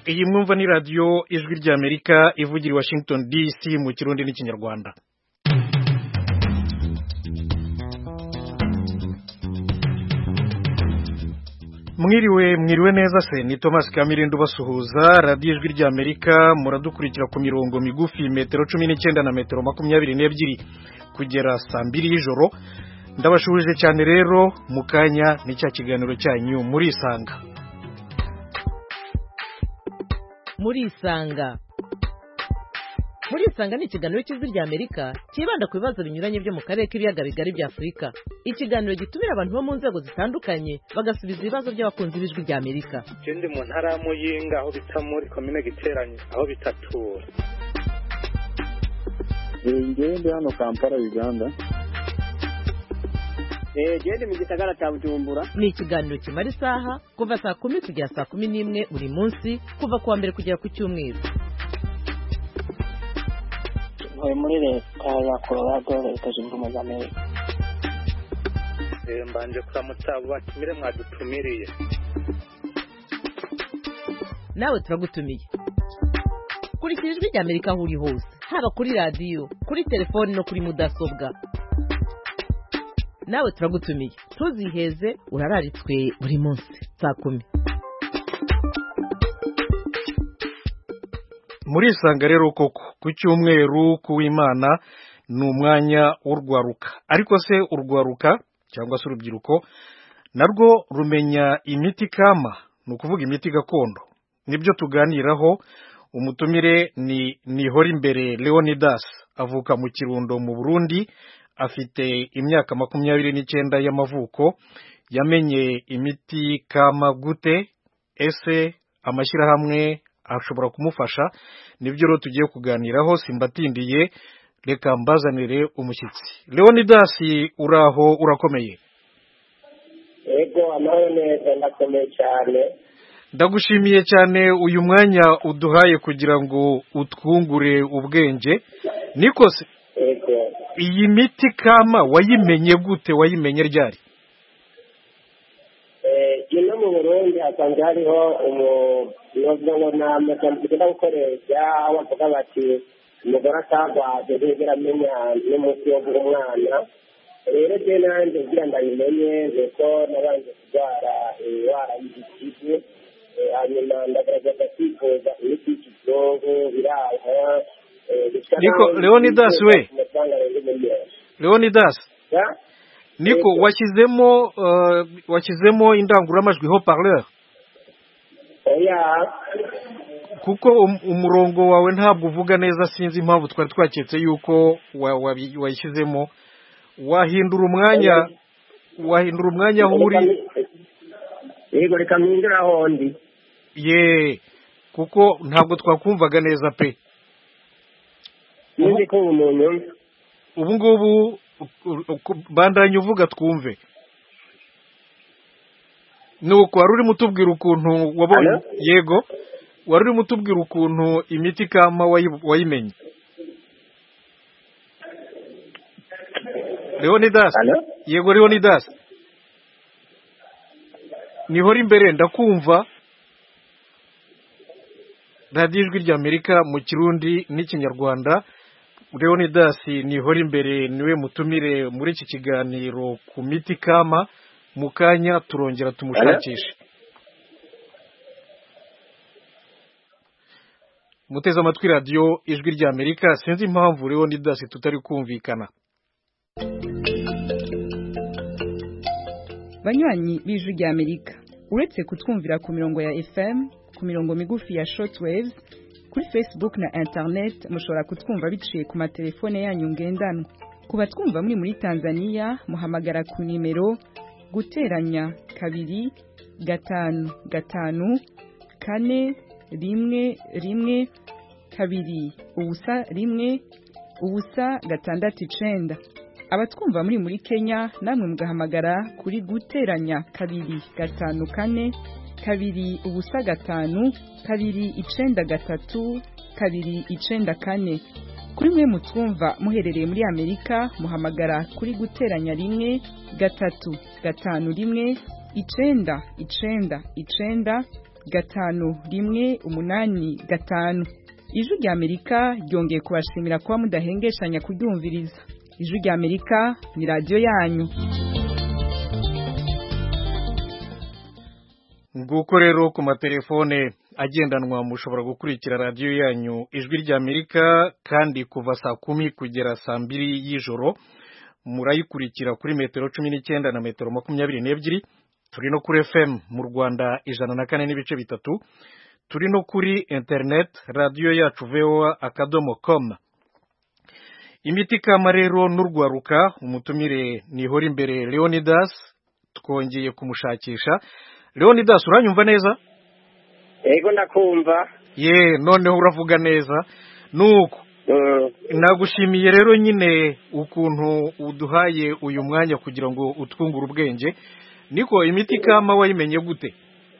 iyi mwumva ni radio ijwi rya Amerika ivugira i Washington DC mu kirundi n'ikinyarwanda. Mwiriwe neza se ni Thomas Kamirindo basuhuza radio ijwi rya Amerika muradukurikira ku mirongo migufi metero 19 na metero 22 kugera saa 2 y'ijoro. Ndabashubije cyane rero mukanya ni cya kiganiro cyanyu muri Isanga. Muri Isanga ni ikiganiro cy'ijwi rya Amerika kibanda ku bibazo binyuranye byo mu karere k'ibiyaga bigari bya Afurika. Ikiganiro gitumira abantu bo mu nzego zitandukanye bagasubiza ibibazo by'abakunzi b'ijwi rya Amerika. Ndi mu ntara ya Muyinga aho bita muri commune Giteranye aho bitatura. Ngende hano Kampala Uganda. Gende mu gisagara cya Bujumbura. Ni ikiganiro kimara isaha kuva saa 10 kugera saa 11 buri munsi kuva kuwa mbere kugera ku cyumweru. Muri leta ya Colorado leta zunze ubumwe za Amerika. Mbanje kuramutsa batumire mwadutumiriye. Nawe turagutumiye. Kurikira ijwi rya Amerika aho uri hose, haba kuri radio, kuri telefone no kuri mudasobwa. Nawe turagutumiye. Tuziheze urararitswe buri munsi saa 10. Muri Isanga rero koko ku cyumweru kuw'Imana ni umwanya urwaruka. Ariko se urwaruka cyangwa se urubyiruko narwo rumenya imiti kama, ni ukuvuga imiti gakondo. Nibyo tuganiraho. Umutumire ni Horimbere Leonidas, avuka mu Kirundo mu Burundi, afite imyaka 29 y'amavuko. Yamenye imiti kama gute? Ese amashyirahamwe ashobora kumufasha? Nibyo rero tugiye kuganiraho. Simbatindiye, reka mbazanire umushyitsi. Leonidas, uraho urakomeye? Yego, amahoro neza, ndakomeye cyane. Ndagushimiye cyane uyu mwanya uduhaye kugira ngo utwungure ubwenge. Nikose Yego. Iyi miti kama wayimenye gute? Wayimenye ryari? Ino mu Burundi hasanzwe hariho umugabo n'amajambo tugenda gukoresha aho bavuga bati umugore atagwaje ntiyigera amenya n'umunsi wo guha umwana. Rero je nanjye kugira ndayimenye kuko nabanje kurwara indwara y'igitigu, hanyuma ndagaragaza kwivuza imiti y'ikizungu biraha. Niko Leonidas Niko washyizemo indangururamajwi haut-parleur? Oya, kuko umurongo wawe ntabwo uvuga neza, sinzi impamvu twari twaketse yuko wayishyizemo. Wahindura umwanya aho uri. Yego, reka mpindura aho ndi. Kuko ntabwo twakumvaga neza pe. Nzi ko umuntu ubu ngubu bandanye uvuga twumve. Nuko wari urimo utubwira ukuntu wabonye. Yego, wari urimo utubwira ukuntu imiti kama wayimenye. Leonidas. Yego Leonidas. Niho imbere ndakumva. Radio ijwi rya Amerika mu Kirundi n'ikinyarwanda. Leonidas niho imbere niwe mutumire muri iki kiganiro ku miti kama. Mukanya turongera tumushakishe. Muteze amatwi radio ijwi rya Amerika. Sinzi impamvu Leonidas tutari kumvikana. Banywanyi b'ijwi rya Amerika, uretse kutwumvira ku mirongo ya FM, ku mirongo migufi ya shortwaves, kuri Facebook na internet mushobora kutwumva biciye ku matelefone yanyu ngendanwa. Kuba twumva muri Tanzania muhamagara ku nimero guteranya 2 5 5 4 1 1 2 ubusa 1 ubusa 6 Abatwumva muri Kenya namwe mugahamagara kuri guteranya 2 5 4 2 ubusa 5 2 9 3 2 9 4. Kuri mwe mutwumva muherereye muri Amerika muhamagara kuri guteranya 1 3 5 1 9 9 5 Ijwi rya Amerika ryongeye kubashimira kuba mudahengeshanya kuryumviriza. Ijwi rya Amerika ni radio yanyu. Nguko rero ku matelefone agendanwa mushobora gukurikira radio yanyu Ijwi rya Amerika kandi kuva saa 10 kugera saa 2 y'ijoro murayikurikira kuri metero 19 na metero 22. Turi no kuri FM mu Rwanda 104.3. Turi no kuri internet radio yacu voa.com. Imiti kama rero n'urwaruka umutumire nihora imbere Leonidas twongeye kumushakisha. Leonidas uranyumva neza? Ego ndakumva. Noneho uravuga neza. Nuko nagushimiye rero nyine ukuntu uduhaye uyu mwanya kugira ngo utwungure ubwenge. Niko imiti kama wayimenye gute?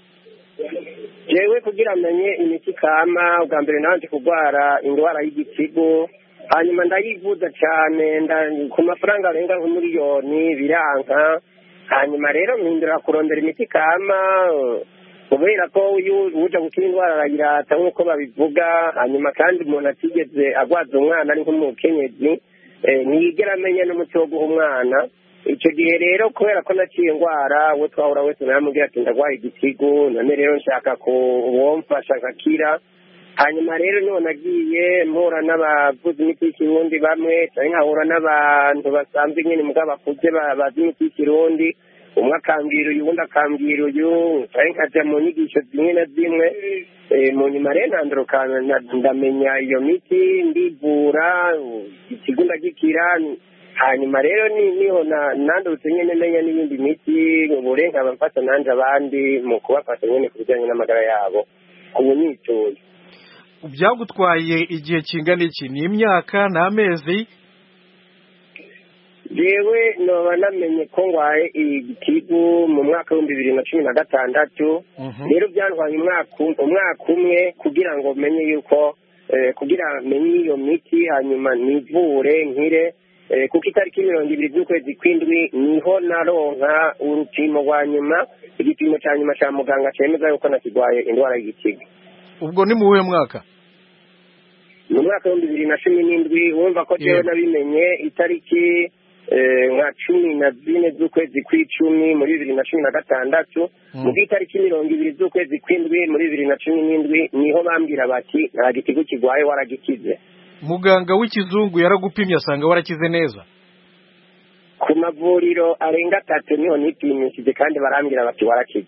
Jewe kugira amenye imiti kama ubwa mbere nanje kugwara indwara y'igitigu hanyuma ndayivuza cyane ku mafaranga arenga nk'umiliyoni biranka hanyuma rero mpindura kurondera imiti kama kubera ko uja gukira indwara arayirata nk'uko babivuga hanyuma kandi umuntu atigeze agwaza umwana ari nk'umukenyezi ntiyigera amenya n'umuti wo guha umwana. Icyo gihe rero kubera ko naciye indwara we twahura wese naramubwira ati ndagwaye igitigu none rero nshaka ko uwomfasha nkakira. Hanyuma rero niho nagiye mpura n'abavuzi imiti y'ikirundi bamwe cyangwa nkahura n'abantu basanzwe nyine mugabo bakuze bazi imiti y'ikirundi umwe akambwira uyu uwundi akambwira uyu cyangwa nkajya mu nyigisho zimwe na zimwe mu nyuma rero nandurukana ndamenya iyo miti ndivura ikigo ndagikira. Hanyuma rero niho nandurutse nyine menya n'ibindi miti uburenga mfata nanje abandi mu kubafasha nyine ku bijyanye n'amagara yabo ubu nituye. Byagutwaye igihe kingana iki? Ni imyaka n'amezi? Jewe noba namenye ko ngwaye igitigu mu mwaka wa 2016 rero byantwaye umwaka umwe kugira ngo menye yuko kugira menye iyo miti hanyuma nivure nkire kuko itariki 20 z'ukwezi kw'indwi niho naronka urupimo rwa nyuma igipimo cya nyuma cya muganga cyemeza yuko nakigwaye indwara y'igitigu. Ubwo ni muwe mwaka? Mu mwaka wa 2017 wumva ko jewe nabimenye itariki nka 14 z'ukwezi kw'icumi muri 2016 mu itariki 20 z'ukwezi kw'indwi muri 2017 niho bambwira bati nta gitigu kigwaye waragikize. Muganga w'ikizungu yaragupimye asanga warakize neza? Ku mavuriro arenga 3 niho nipimishije kandi barambwira bati warakize.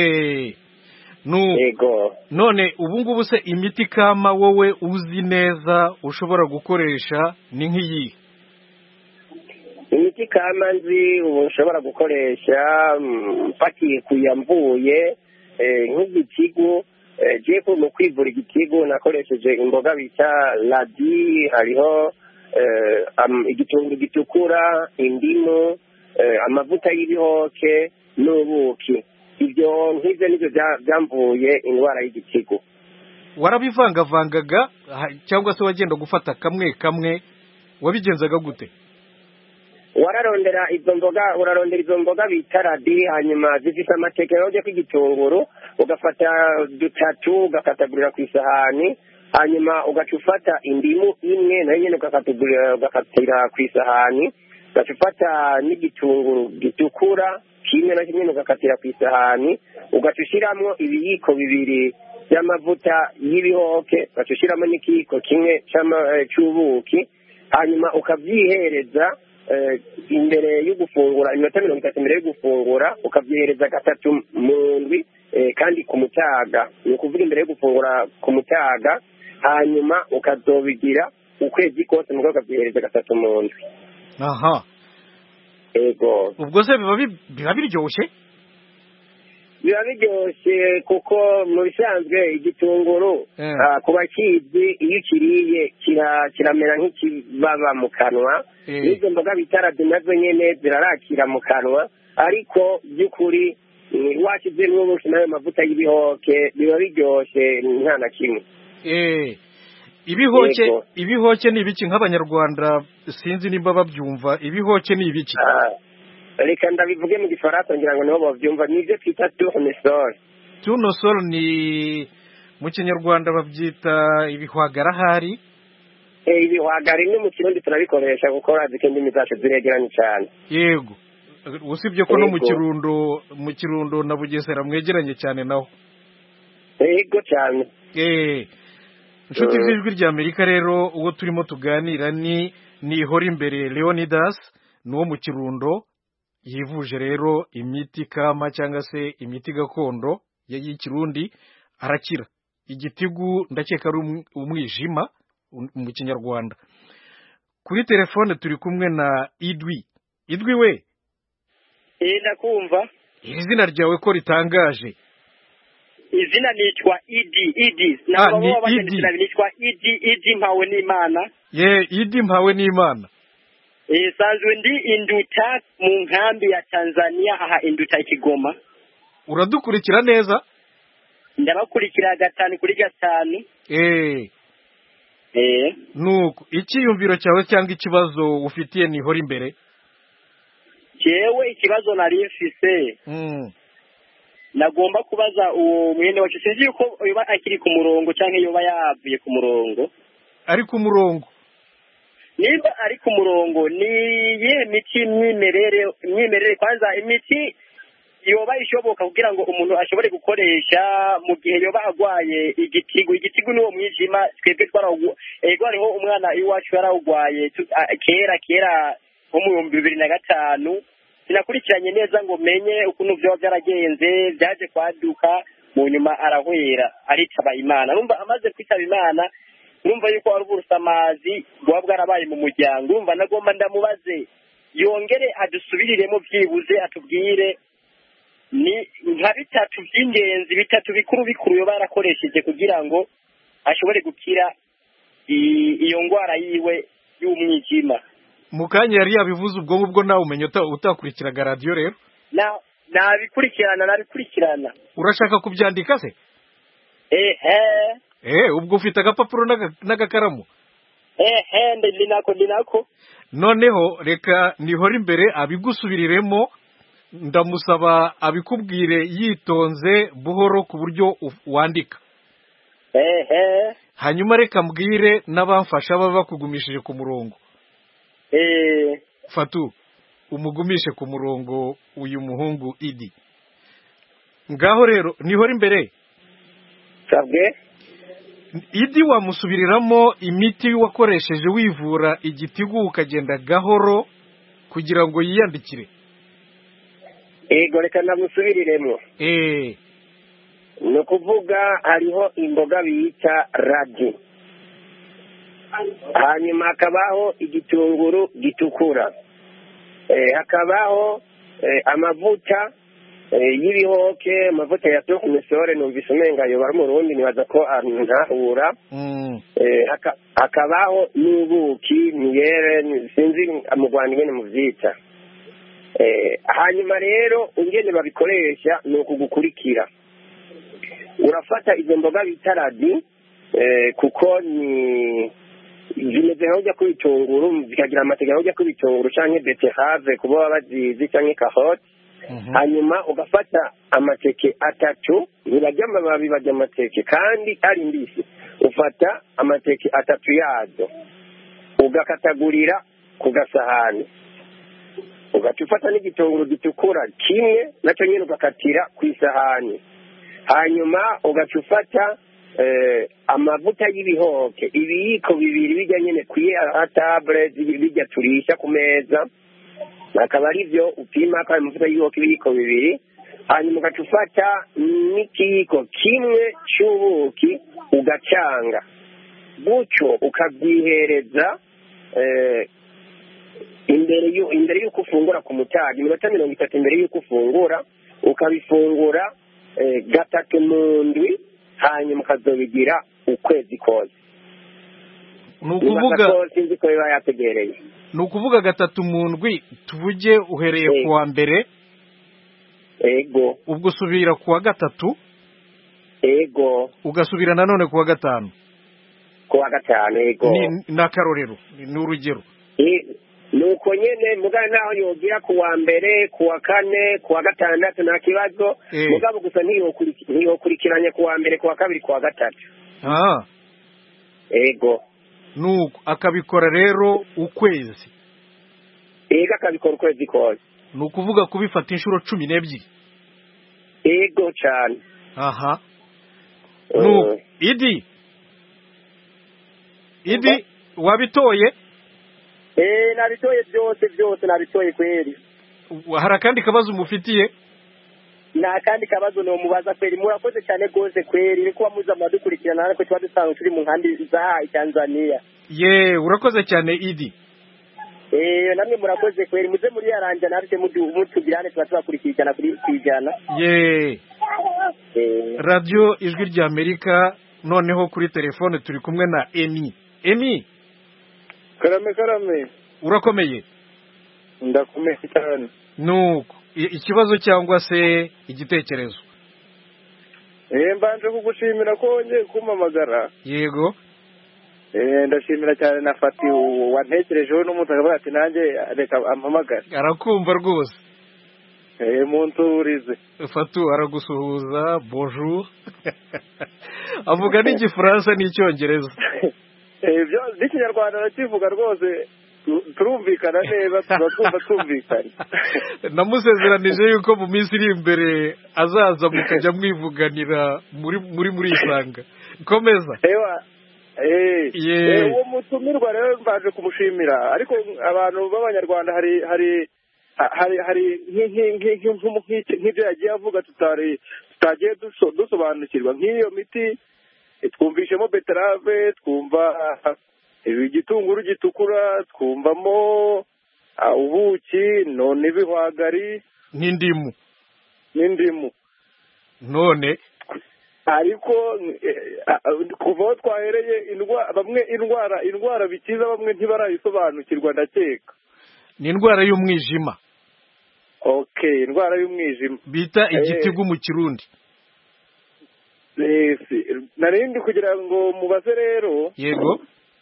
Ego. None ubu ngubu se imiti kama wowe uzi neza ushobora gukoresha ni nk'iyi? Imiti kama nzi ubu ushobora gukoresha mpatiye kuyamvuye nk'igitigu jewe mu kwivura igitigu nakoresheje imboga bita ladi hariho igitunguru gitukura indimu amavuta y'ibihoke n'ubuki. Ibyo nk'ibyo nibyo byamvuye indwara y'igitigu. Warabivangavangaga cyangwa se wagenda gufata kamwe wabigenzaga gute? urarondera izo mboga bita radi hanyuma zifite amateke yoje kw'igitunguru ugafata dutatu ugakatagurira ku isahani hanyuma ugaca ufata indimu imwe nayo nyene ugakatira ku isahani ugaca ufata n'igitunguru gitukura kimwe na kimwe ugakatira ku isahani ugaca ushiramwo ibiyiko bibiri by'amavuta y'ibihoke ugaca ushiramwo n'ikiyiko kimwe c'ubuki hanyuma ukavyihereza imbere yo gufungura iminota 30 imbere yo gufungura ukavyihereza gatatu mu ndwi kandi ku mutaga ni ukuvuga imbere yo gufungura ku mutaga hanyuma ukazobigira ukwezi kose mu ukavyihereza gatatu mu ndwi. Aha. Ego. Ubwo se biba biryoshye? Biba biryoshye kuko mu bisanzwe igitunguru kuba kizi iyo ukiriye kiramera nk'ikibaba mu kanwa. Izo mboga bitarade nazo nyene zirarakira mu kanwa ariko by'ukuri washyizemo ubuki nayo mavuta y'ibihoke biba biryoshye nta na kimwe. Ibihoke ni ibiki nk'abanyarwanda sinzi nimba babyumva ibihoke ni ibiki? Reka ndabivuge mu gifaransa ngira ngo niho bavyumva nivyo twita tournesol. tunosol ni mu kinyarwanda babyita ibihwagara ahari. Ibihwagari ni mu kirundi turabikoresha kuko urazi ko indimi zacu ziregeranye cyane. Yego, usibye ko no mu kirundo na Bugesera mwegeranye cyane naho. Yego cyane. Inshuti z'ijwi rya Amerika rero uwo turimo tuganira ni ihora imbere Leonidas n'uwo mu kirundo yivuje rero imiti kama cyangwa se imiti gakondo y'ikirundi arakira. Igitigu ndakeka ari umwijima mu kinyarwanda. Kuri telefone turi kumwe na Idwi we. Ndakumva. Izina ryawe ko ritangaje. Izina nitwa Idi. Nabo babandikira nitwa Idi mpawe n'Imana. Idi mpawe n'Imana. Sanzwe ndi Induta mu nkambi ya Tanzania aha Induta Kigoma. Uradukurikira neza? Ndabakurikira 5/5. Nuko icyiyumviro cyawe cyangwa ikibazo ufitiye ni ihora imbere? Jewe ikibazo nari mfise. Nagomba kubaza uwo mwene wacu sinzi yuko yoba akiri ku murongo cyangwa yoba yavuye ku murongo. Ari ku murongo. Niba ari ku murongo ni ye miti myimerere kwanza imiti yoba ishoboka kugira ngo umuntu ashobore gukoresha mu gihe yoba agwaye igitigu niwo mwijima twebwe hariho umwana iwacu yarawugwaye kera nko mu 2005 sinakurikiranye neza ngo menye ukuntu byo byaragenze byaje kwaduka mu nyuma arahwera aritaba Imana numva amaze kwitaba Imana numva yuko ari ubusamazi bwa bwarabaye mu muryango numva nagomba ndamubaze yongere adusubiriremo byibuze atubwire ni nka bitatu by'ingenzi bitatu bikuru yo barakoresheje kugira ngo ashobore gukira iyo ngwara yiwe y'umwijima. Mukanya yari yabivuze ubwo ngubwo nawe umenye utakurikiraga radio rero? Nabikurikirana. Urashaka kubyandika se? Ubwo ufite agapapuro n'agakaramu? Ndinako. Noneho reka nihora imbere abigusubiriremo ndamusaba abikubwire yitonze buhoro ku buryo wandika. Hanyuma reka mbwire n'abamfasha baba bakugumishije ku murongo. Fatu umugumishe ku murongo uyu muhungu Idi. Ngaho rero nihora imbere. Sabwe. Idi wamusubiriramo imiti wakoresheje wivura igitigu ukagenda gahoro kugira ngo yiyandikire. Reka namusubiriremo. No kuvuga hariho imboga bita radi. Hanyuma hakabaho igitunguru gitukura. Hakabaho amavuta y'ibihoke, amavuta ya tokumisore numvise umenga yo bari mu Burundi nibaza ko ntahura. Hakabaho n'ubuki niyere sinzi mu Rwanda ngene muvyita. Hanyuma rero ungene babikoresha ni ukugukurikira. Urafata izo mboga bita radi kuko ni zimeze nkaho ujya kubitunguru zikagira amategeko ujya kubitunguru canke betterave kuba bazizi canke carotte. Hanyuma ugafata amateke 3 ntibajya amababi bajya amateke kandi ari mbisi. Ufata amateke 3 yazo ugakatagurira ku gasahani. Ugacufata n'igitunguru gitukura kimwe nacyo nyine ugakatira ku isahani. Hanyuma ugacufata amavuta y'ibihoke ibiyiko 2 bijya nyine kwiya table bijya turisha ku meza. Akaba ari byo upima kandi amavuta y'ibihoke ibiyiko 2. Hanyuma ugacufata n'ikiyiko kimwe cy'ubuki ugacanga. Bucyo ukabyihereza imbere y'uko ufungura ku mutaga iminota 30 imbere y'uko ufungura ukabifungura 3 mu ndwi hanyuma ukazobigira ukwezi kose. Nukuvuga sinzi ko biba yategereye. Nukuvuga 3 mu ndwi tuvuge uhereye kuwa mbere. Ego. Ubwo usubira kuwa 3. Ego. Ugasubira nanone kuwa 5. Kuwa 5 ego. Ni nakarorero ni urugero. Ni nuko nyene mugabo naho yogira kuwa mbere kuwa kane kuwa gatandatu nta kibazo mugabo gusa ntiyokurikiranye kuwa mbere kuwa kabiri kuwa gatatu. Ego nuko akabikora rero ukwezi. Ego akabikora ukwezi kose. Ni ukuvuga kubifata inshuro 12. Ego cyane. Aha. Nuko Idi wabitoye? Nabitoye byose nabitoye kweri. Hari akandi kabazo umufitiye? Nta kandi kabazo no mubaza kweri, murakoze cyane gose kweri, niko muza madukurikirana ariko twa dusanga turi mu nkandi za Tanzania. Urakoze cyane Idi. Namwe murakoze kweri, muze muri yaranja nabite mutugirane twakurikirana kuri kwijana. Radio Ijwi rya Amerika, noneho kuri telefone turi kumwe na Emi. Karame. Urakomeye? Ndakomeye cyane. Nuko ikibazo cyangwa se igitekerezo? Mbanje kugushimira ko wongeye kumpamagara. Yego. Ndashimira cyane na Fati wantekerejeho n'umuntu akavuga ati nanjye reka ampamagara. Arakumva rwose. Munturize. Fatu aragusuhuza, bonjour. Avuga n'igifaransa n'icyongereza. Ibyo n'ikinyarwanda nakivuga rwose turumvikana neza, turatwumva twumvikana. Namusezeranije yuko mu minsi iri imbere azaza mukajya mwivuganira muri isanga. Komeza. Uwo mutumirwa rero mbaje kumushimira, ariko abantu b'abanyarwanda hari nk'ibyo yagiye avuga tutagiye dusobanukirwa. Nk'iyo miti twumvishemo beterave, twumva igitunguru gitukura, twumvamo ubuki, none ibihwagari n'indimu none ariko kuva aho twahereye bamwe indwara bikiza bamwe ntibarayisobanukirwa ndakeka. Ni indwara y'umwijima. Indwara y'umwijima bita igitigu mu Kirundi. Narindi kugira ngo mubaze rero. Yego.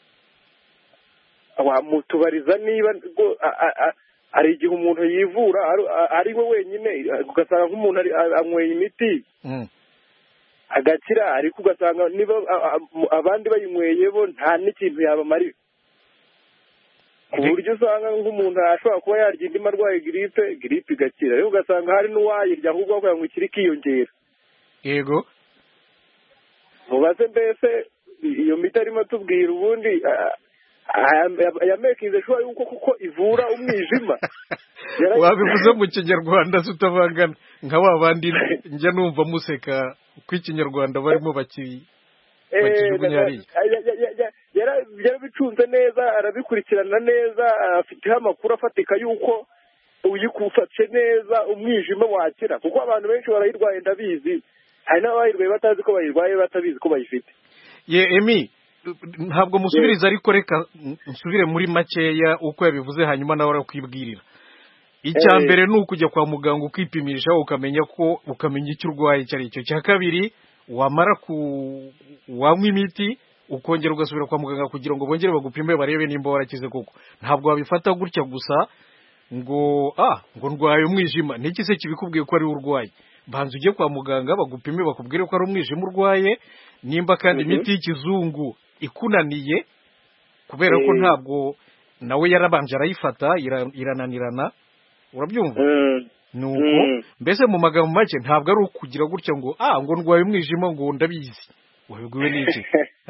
Wamutubariza niba ari igihe umuntu yivura ari we wenyine, ugasanga nk'umuntu anyweye imiti agakira, ariko ugasanga niba abandi bayinyweye bo nta n'ikintu yabamarira, ku buryo usanga nk'umuntu ashobora kuba yarya indi arwaye giripe igakira, ariko ugasanga hari n'uwayirya ahubwo kugira ngo ikiri kiyongera. Yego. Mubaze mbese iyo miti arimo tubwira ubundi yamekinze shuwa yuko kuko ivura umwijima. Wabivuze mu kinyarwanda tutavangana nka babandi njya numva museka ko ikinyarwanda barimo bakijugunya hariya. Yarabicunze neza, arabikurikirana neza, afiteho amakuru afatika yuko uyikufatse neza umwijima wakira, kuko abantu benshi barayirwaye ndabizi, hari n'abayirwaye batazi ko bayirwaye, batabizi ko bayifite. Emi, ntabwo musubiriza ariko reka nsubire muri makeya uko yabivuze hanyuma nawe arakwibwirira. Icya mbere ni ukujya kwa muganga ukipimisha ukamenya icyo urwaye icyo ari cyo. Cya kabiri wamara wanywa imiti ukongera ugasubira kwa muganga kugira ngo bongere bagupime barebe nimba warakize koko. Ntabwo wabifata gutya gusa ngo ndwaye umwijima. Niki se kibikubwiye ko ari urwaye? Banza ujye kwa muganga bagupime bakubwire ko ari umwijima urwaye, nimba kandi imiti y'ikizungu ikunaniye kubera ko ntabwo nawe yarabanje arayifata irananirana. Urabyumva? Nuko mbese mu magambo make ntabwo ari ukugira gutya ngo ndwaye umwijima ngo ndabizi. Wabibwiwe n'iki?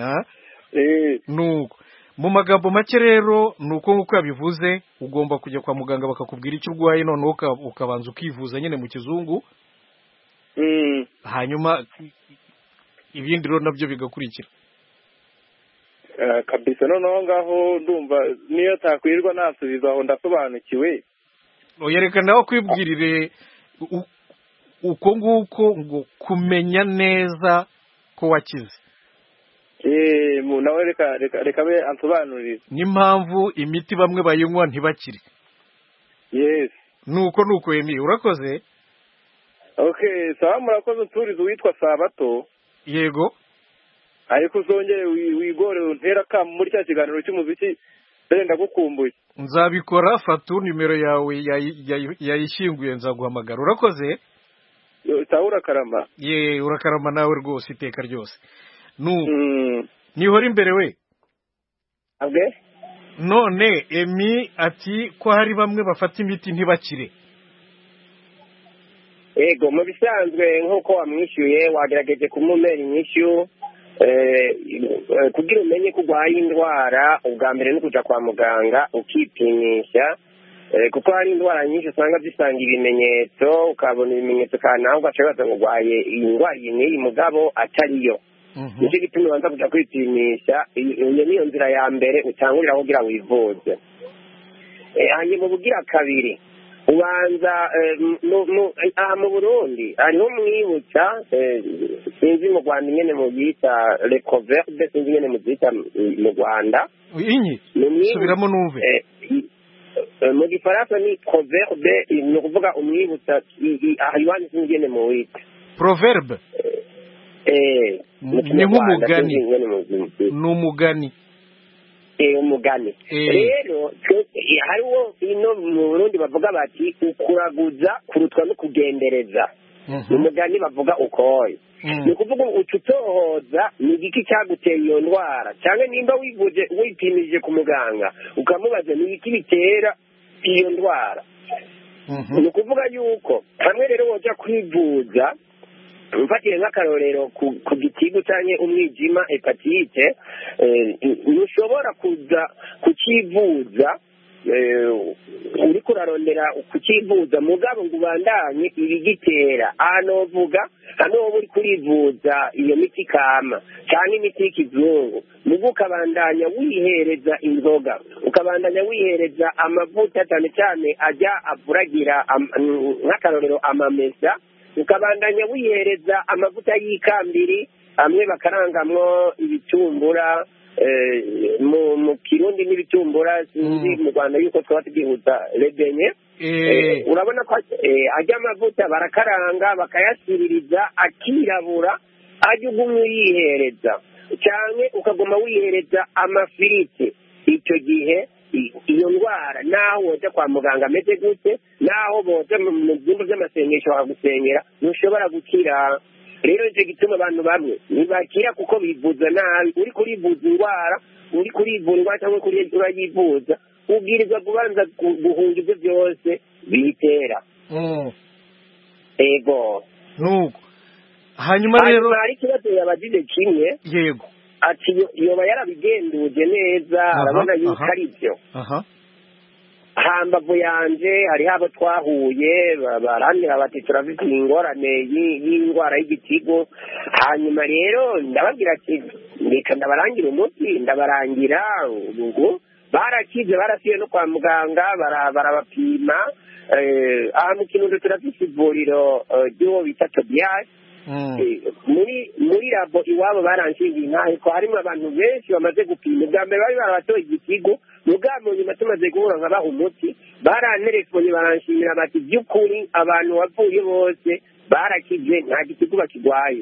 Nuko mu magambo make rero nuko nk'uko yabivuze ugomba kujya kwa muganga bakakubwira icyo urwaye, noneho ukabanza ukivuza nyine mu kizungu, hanyuma ibindi rero nabyo bigakurikira. Kabisa. Noneho ngaho ndumva niyo takwirirwa nasubiza aho ndasobanukiwe. Yereka nawe kwibwirire uko nguko ngo kumenya neza ko wakize. Nawe reka be ansobanurire n'impamvu imiti bamwe bayinywa ntibakire. Nuko Emi, urakoze. Sawa, murakoze. Uturize uwitwa Sabato. Yego. Ariko uzongere wigore untera kamu muri cya kiganiro cy'umuziki, ndagenda gukumbuye. nzabikora. fata nimero yawe yayishyinguye nzaguhamagara. urakoze. sawa urakarama. ye urakarama nawe rwose iteka ryose. nihora imbere we. none Emi ati ko hari bamwe bafata imiti ntibakire. Ego mu bisanzwe nk'uko wamwishyuye wagerageje kumumera inyishyu kugira umenye ko urwaye indwara ubwa mbere no kujya kwa muganga ukipimisha kuko hari indwara nyinshi usanga zisanga ibimenyetso ukabona ibimenyetso kandi nawe ugaca ngo urwaye iyi ndwara iyi n'iyi mugabo atariyo. nicyo gituma ubanza kujya kwipimisha. iyo niyo nzira ya mbere utangurira kugira wivuze. hanyuma ubugira kabiri ubanza aha mu Burundi hariho umwibutsa sinzi mu Rwanda ingene mu byita recoverde sinzi ingene mu byita mu Rwanda. subiramo numve. mu gifaransa ni coverde ni ukuvuga umwibutsa aha iwanyu sinzi ingene mu wita proverbe. ni nk'umugani. ni umugani. umugani rero hariho ino mu Burundi bavuga bati ukuraguza kurutwa no kugendereza. umugani bavuga ukoye. ni ukuvuga utohoza ni igiki cyaguteye iyo ndwara cyangwa nimba wipimije ku muganga ukamubaza ni iki bitera iyo ndwara. ni ukuvuga yuko hamwe rero wajya kwivuza mfatiye nk'akarorero ku gitigu cyangwa umwijima hepatite ntushobora kuza kukivuza uri kurarondera kukivuza mugabo ngo ubandanye ibigitera. ahantu uvuga hano wowe uri kurivuza iyo miti kama cyangwa imiti y'ikizungu nubwo ukabandanya wihereza inzoga ukabandanya wihereza amavuta cyane cyane ajya avuragira nk'akarorero amamesa ukabandanya wihereza amavuta y'ikambiri amwe bakarangamwo ibitumbura mu Kirundi n'ibitumbura sinzi mu Rwanda yuko twaba tugihuza rebenye. urabona ko ajya amavuta barakaranga bakayasiririza akirabura ajya ugumye uyihereza cyane ukagoma wihereza amafiriti. icyo gihe iyo ndwara naho woja kwa muganga ameze gute naho boza mu byumba by'amasengesho bakagusengera ntushobora gukira. rero nicyo gituma abantu bamwe ntibakira kuko bivuza nabi. uri kurivuza indwara uri kurivura cyangwa urayivuza ubwirizwa kubanza guhunga ibyo byose biyitera. ego nuko hanyuma rero hari ikibazo yabagize kimwe. yego ati yoba yarabigenduje neza arabona yuko ari byo. hambavu yanje hariho abo twahuye barandira bati turafite ingorane y'indwara y'igitigo. hanyuma rero ndababwira ati reka ndabarangira umuti ndabarangira ubu barakize barasiye no kwa muganga barabapima. aha mu Kirundo turafite ivuriro ry'uwo bita Tobias. muri labo iwabo baranshingiye intahe ko harimo abantu benshi bamaze gupima. ubwa mbere bari barabatoye igitigo mugabo nyuma tumaze guhura nkabaha umuti baranterefone baranshimira bati by'ukuri abantu wavuye bose barakize nta gitigo bakigwaye.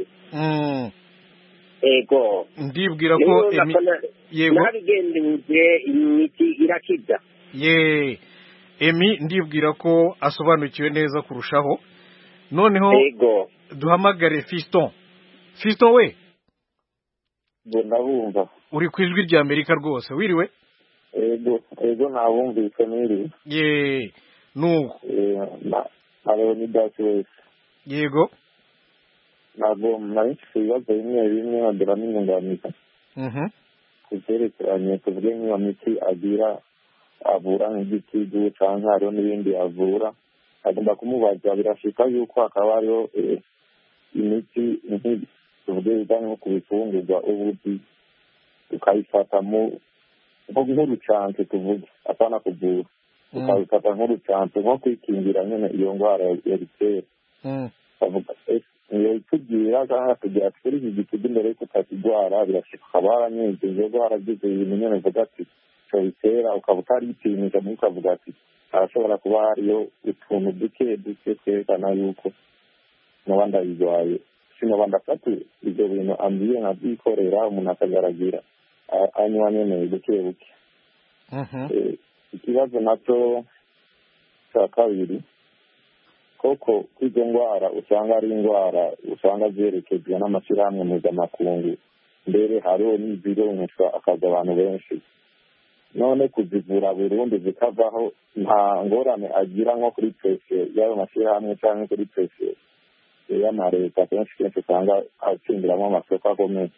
ego ndibwira ko yego nabigendeye imiti irakiza. Emi ndibwira ko asobanukiwe neza kurushaho. noneho ego duhamagare Fiston. Fiston we ndabumva uri ku ijwi rya Amerika rwose wiriwe. ego nabumvise niri nuko abo ni dati wese. yego ntabwo nari mfite ibibazo bimwe bimwe nkagera n'inyunganizi ku byerekeranye tuvuge nk'iyo miti agira avura nk'igitigu cyangwa hariho n'ibindi avura agomba kumubaza birashika yuko hakaba hariho imiti tuvuge bijyanye nko ku bifungurwa ubuzi ukayifatamo nk'urucanco tuvuge apana kuvura ukabifata nk'urucanco nko kwikingira nyine iyo ndwara ya bitera. bavuga iyo itugira cyangwa tugira ati kuri iki gitigu mbere yuko utakigwara birashika ukaba waranyegeje ubwo waragize ibintu nyine uvuga ati icyo bitera ukaba utaripimisha muri ukavuga ati harashobora kuba hariyo utuntu duke duke twerekana yuko noba ndayirwaye sinoba ndafata ibyo bintu ambiye nkabyikorera umuntu akagaragira anywa nyene buke buke. ikibazo nacyo cya kabiri koko izo ndwara usanga ari indwara usanga zerekezwa n'amashyirahamwe mpuzamakungu mbere hariho n'izironkeshwa akaza abantu benshi none kuzivura burundu zikavaho nta ngorane agira nko kuri presiyo y'ayo mashyirahamwe cyangwa kuri presiyo y'amareta kenshi usanga atsinduramo amasoko akomeye.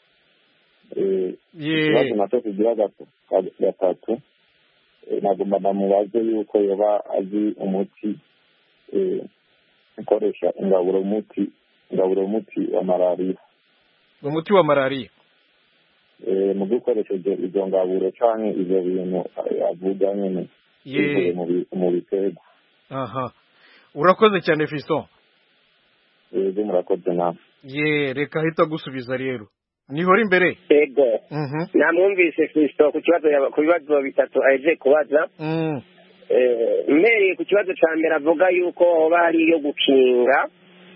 Ikibazo nacyo kigira gatatu nagomba namubaze yuko yoba azi umuti ukoresha ingaburo muti wa malariya. Umuti wa malariya mu gukoresheje izo ngaburo cyangwa ibyo bintu avuga nyine mu biterwa. Aha, urakoze cyane Fiston. Yego murakoze nawe. Reka ahita gusubiza rero nihora imbere. Yego namwumvise Fiston ku bibazo bitatu aje kubaza. Mmereye ku kibazo cya mbere avuga yuko hoba hari iyo gukinga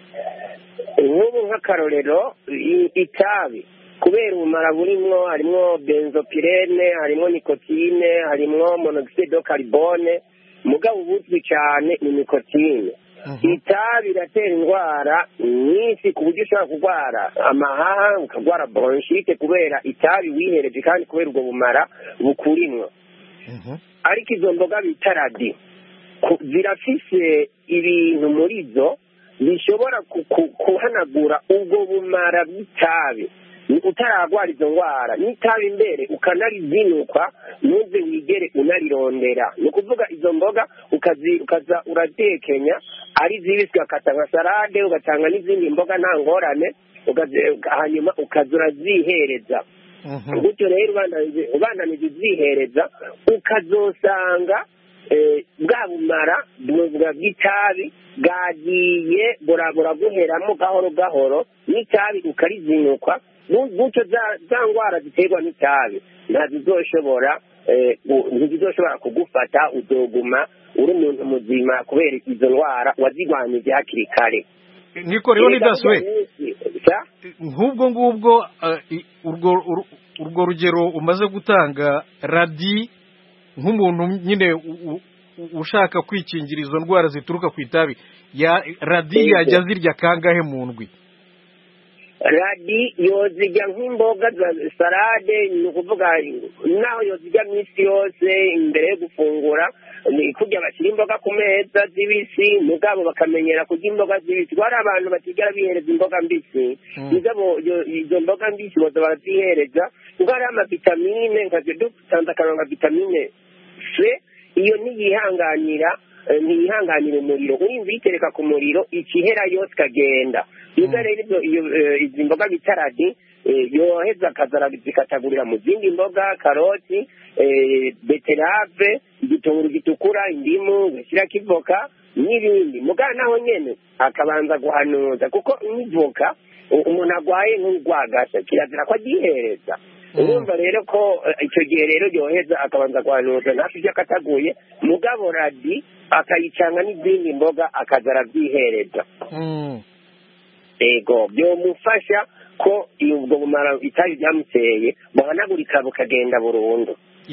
nk'ubu nk'akarorero itabi kubera ubumara burimwo harimwo benzopirene harimwo nikotine harimwo monoxide de carbone mugabo ubuzwi cyane ni nikotine. Itabi riratera indwara nyinshi ku buryo ushobora kurwara amahaha ukarwara bronchite kubera itabi wihereje kandi kubera ubwo bumara bukurimwo. Ariko izo mboga bita radi zirafise ibintu muri zo bishobora kuhanagura ubwo bumara bw'itabi utaragwara izo ndwara n'itabi imbere ukanarizinukwa ntuze wigere unarirondera. Ni ukuvuga izo mboga ukaza uratekenya ari zibisi ugakata nka salade ugatanga n'izindi mboga nta ngorane hanyuma ukaza urazihereza. Gutyo rero ubandanije uzihereza ukazosanga bwa bumara bw'itabi bwagiye buraguheramo gahoro gahoro n'itabi ukarizinukwa. Gutyo za ndwara ziterwa n'itabi ntizizoshobora kugufata uzoguma uri umuntu muzima kubera izo ndwara wazirwanyije hakiri kare. Niko rero nidaswe nk'ubwo ngubwo urwo rugero umaze gutanga radi nk'umuntu nyine ushaka kwikingira izo ndwara zituruka ku itabi radi yajya zirya kangahe mu ndwi? Radi yozijya nk'imboga za salade ni ukuvuga naho yozijya minsi yose imbere yo gufungura kurya bashyira imboga ku meza zibisi mugabo bakamenyera kurya imboga zibisi. Hari abantu batigera bihereza imboga mbisi izo mboga mbisi boza barazihereza kuko hariho amavitamine dusanze akantu nka vitamine C iyo ntiyihanganira umuriro urinze uyitereka ku muriro ikihera yose ikagenda. Nizo rero izi mboga bita radi yoheza akazara zikatagurira mu zindi mboga karoti beterave igitunguru gitukura indimu gushyira kivoka n'ibindi mugana naho nyene akabanza guhanuza kuko n'ivoka umuntu agwaye nk'urwagasa kirazira ko agihereza. Urumva rero ko icyo gihe rero yoheza akabanza guhanuza ntacyo ibyo akataguye mugabo radi akayicanga n'izindi mboga akazara abyihereza. Ego byomufasha ko ubwo bumara itabi byamuteye buhanagurika bukagenda burundu.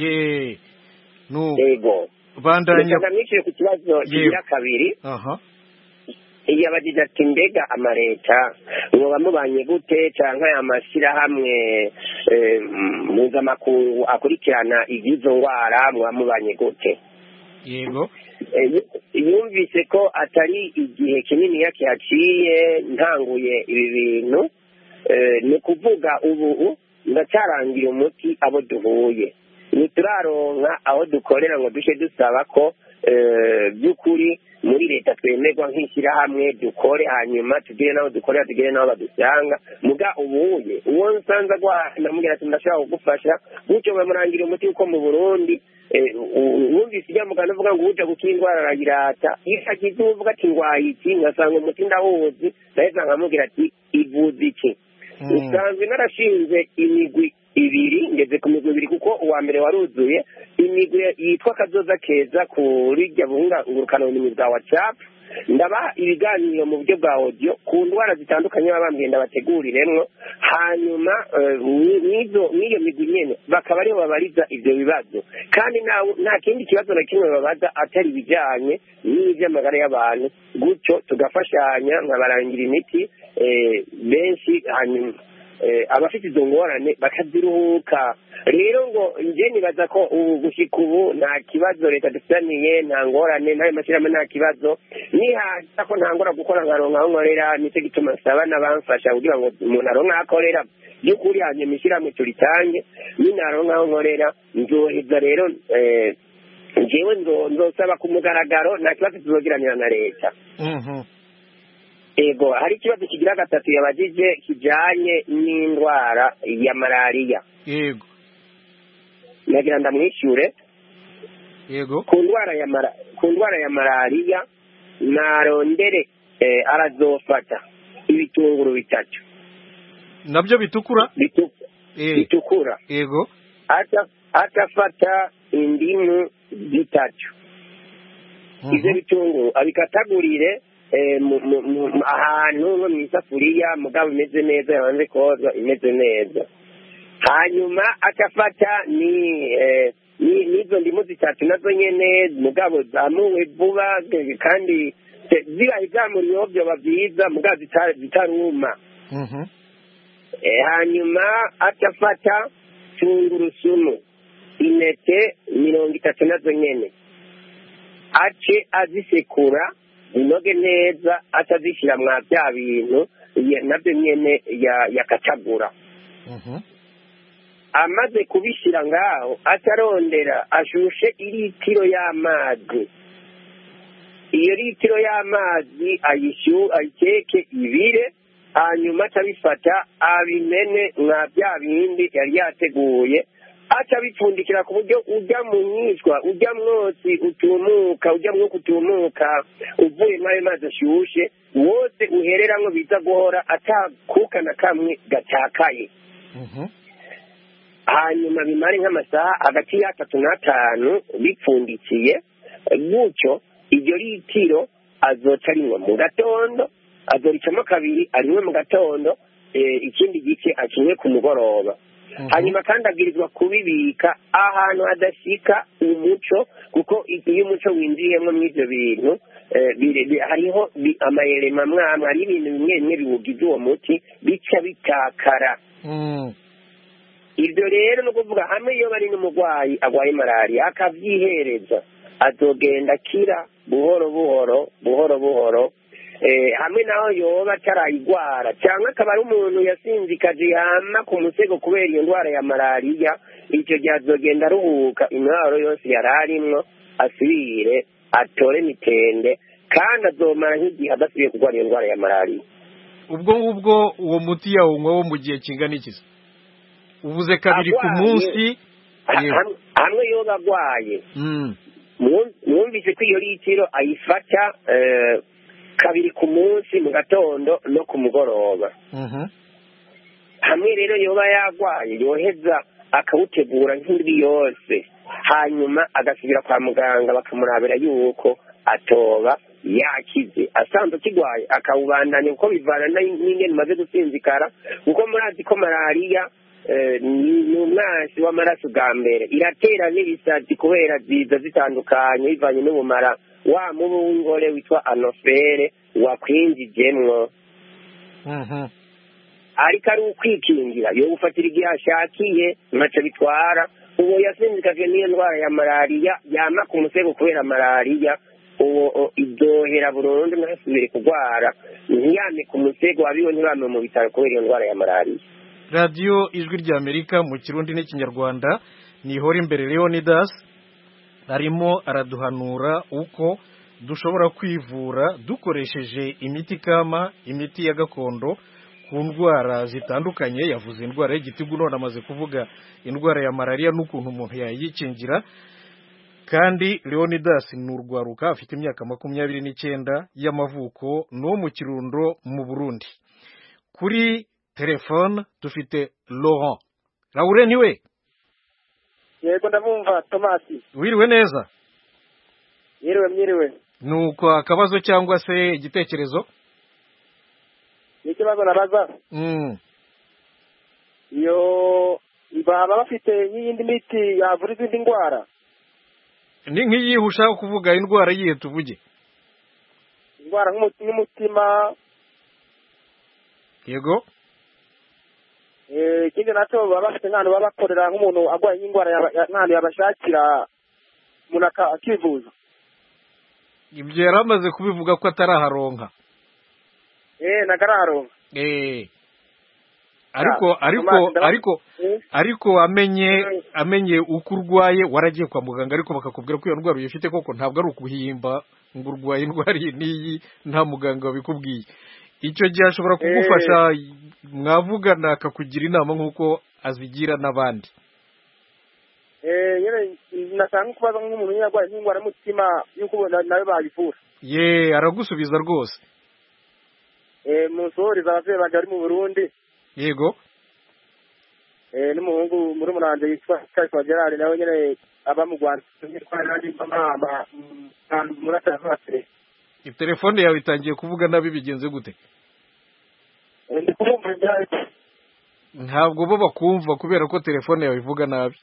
Ego bandanya ngamwiciye ku kibazo kigira kabiri. Yabagije ati mbega amareta mwoba mubanye gute canke amashyirahamwe mpuzamakungu akurikirana iby'izo ndwara mwoba mubanye gute? Yego yumvise ko atari igihe kinini yakihaciye ntanguye ibi bintu ni ukuvuga ubu ndacyarangira umuti abo duhuye ntituraronka aho dukorera ngo duce dusaba ko by'ukuri muri leta twemerwa nk'ishyirahamwe dukore hanyuma tugire n'aho dukorera tugire n'aho badusanga muga ubuye uwo nsanze agwara ndamubwira ati ndashobora kugufasha gutyo bamurangira umuti uko mu Burundi wumvise ijya mugana uvuga ngo uje gukira indwara arayirata iyo agize uvuga ati ndwaye iki ngasanga umuti ndawuzi ndaheza nkamubwira ati ivuze iki. Usanzwe narashinze imigwi ibiri ngeze ku migwi ibiri kuko uwa mbere waruzuye imigwi yitwa Kazoza Keza kuri rya ngurukana bumenyi bwa WhatsApp ndabaha ibiganiro mu buryo bwa audio ku ndwara zitandukanye baba bambwiye ndabateguriremwo hanyuma n'iyo migwi nyene bakaba ariho babariza ivyo bibazo kandi nta kindi kibazo na kimwe babaza atari ibijanye n'ivy'amagara y'abantu gutyo tugafashanya nkabarangira imiti benshi hanyuma abafite izo ngorane bakaziruhuka rero ngo nje nibaza ko ubu gushika ubu nta kibazo leta dufitaniye nta ngorane n'ayo mashyirahamwe nta kibazo nihaza ko ntangora gukora nkaronka aho nkorera nicyo gituma nsaba n'abamfasha kugira ngo umuntu aronke aho akorera by'ukuri hanyuma ishyirahamwe turitange ninaronka aho nkorera nzoheza rero njyewe nzosaba ku mugaragaro nta kibazo tuzogiranira na leta ego hari ikibazo kigira gatatu yabajije kijanye n'indwara ya malariya yego nagira ndamwishyure yego ku ndwara ya malariya narondere arazofata ibitunguru bitatu nabyo bitukura bitukura yego atafata indimu bitatu ivyo bitunguru abikatagurire ahantu nko mw'isafuriya mugabo imeze neza yabanze kozwa imeze neza hanyuma akafata n'izo ndimu zitatu nazo nyene mugabo zamuwe vuba kandi zibaye zamuriyeho vyoba vyiza mugabo zitaruma hanyuma akafata tungurusumu intete 30 nazo nyene ace azisekura inoge neza atazishyira mwa bya bintu nabyo nyene yakacagura amaze kubishyira ngaho atarondera ashushe iritiro y'amazi iyo litiro y'amazi ayiteke ibire hanyuma atabifata abimene mwa bya bindi yari yateguye aca bipfundikira ku buryo ujya mu nyishwa ujya mwotsi utumuka ujya mwuka utumuka uvuye muri ayo mazi ashyushye wose uhereramwo biza guhora atakuka na kamwe gatakaye hanyuma bimare nk'amasaha hagati y'atatu n'atanu bipfundikiye gutyo iryo litiro azoca arinywa mu gatondo azoricamo kabiri arinywe mu gatondo ikindi gice akinywe ku mugoroba hanyuma kandi abwirizwa kubibika ahantu hadashika umuco kuko iyo umuco winjiyemo mw'ivyo bintu hariho amayelema mwamwe hari ibintu bimwe bimwe biwugize uwo muti bica bitakara ivyo rero no kuvuga hamwe iyo bari n'umurwayi agwaye malariya akavyihereza azogenda akira buhoro buhoro hamwe naho yoba atarayigwara cyangwa akaba ari umuntu yasinzikaje yama ku musego kubera iyo ndwara ya malariya icyo gihe azogenda aruhuka intwaro yose yari arimwo asubire atore mitende kandi azomara nk'igihe adasubiye kurwara iyo ndwara ya malariya ubwo ngubwo uwo muti yawunywa wo mu gihe kingana iki uvuze kabiri ku munsi hamwe yoba agwaye mwumvise ko iyo litiro ayifata kabiri ku munsi mu gatondo no ku mugoroba hamwe rero yoba yagwaye yoheza akawutegura nk'indwi yose hanyuma agasubira kwa muganga bakamurabira yuko atoba yakize asanzwe kigwaye akawubandanya kuko bivana n'ingene umaze gusinzikara kuko murazi ko malariya ni umwansi w'amaraso bwa mbere iratera n'ibisazi kubera ziza zitandukanye bivanye n'ubumara wa mubu w'ingore witwa anofere wakwinjijemwo ariko ari ukwikingira yo gufatira igihe ashakiye ntaco bitwara uwo yasinzikaje n'iyo ndwara ya malariya yama ku musego kubera malariya uwo idohera burundu ntasubire kurwara ntiyame ku musego wabiwe ntibame mu bitaro kubera iyo ndwara ya malariya radiyo ijwi ry'amerika mu kirundi n'ikinyarwanda nihora imbere Leonidas arimo araduhanura uko dushobora kwivura dukoresheje imiti kama imiti ya gakondo ku ndwara zitandukanye yavuze indwara y'igitigu none amaze kuvuga indwara ya malariya n'ukuntu umuntu yayikingira kandi Leonidas ni urwaruka afite imyaka 29 y'amavuko no mu Kirundo mu Burundi kuri telefone dufite Laurent niwe yego ndamumva Tomasi wiriwe neza mwiriwe nuko akabazo cyangwa se igitekerezo? Ikibazo nabaza iyo baba bafite n'iyindi miti yavura izindi ndwara. Ni nk'iyihe ushaka kuvuga? Indwara yihe tuvuge? Indwara nk'umutima. Yego. Ikindi nacyo baba bafite nk'ahantu baba bakorera nk'umuntu arwaye n'indwara nk'ahantu yabashakira umuntu akivuza. Ibyo yari amaze kubivuga ko ataraharonka. Nagararonka. Ariko amenye uko urwaye, waragiye kwa muganga ariko bakakubwira ko iyo ndwara uyifite koko, ntabwo ari ukuhimba ngo urwaye indwara n'iyi nta muganga wabikubwiye. Icyo gihe ashobora kugufasha, mwavugana akakugira inama nk'uko azigira n'abandi. Natanga kubaza nk'umuntu yarwaye n'indwara y'umutima y'uko nawe bayivura. Aragusubiza rwose. Musohoreza abavyeyi banje bari mu Burundi. Yego. N'umuhungu muri muranje yitwa Gerard nawe nyene aba mu Rwanda. Telefone yawe itangiye kuvuga nabi, bigenze gute? Ntabwo bo bakumva kubera ko telefone yawe ivuga nabi.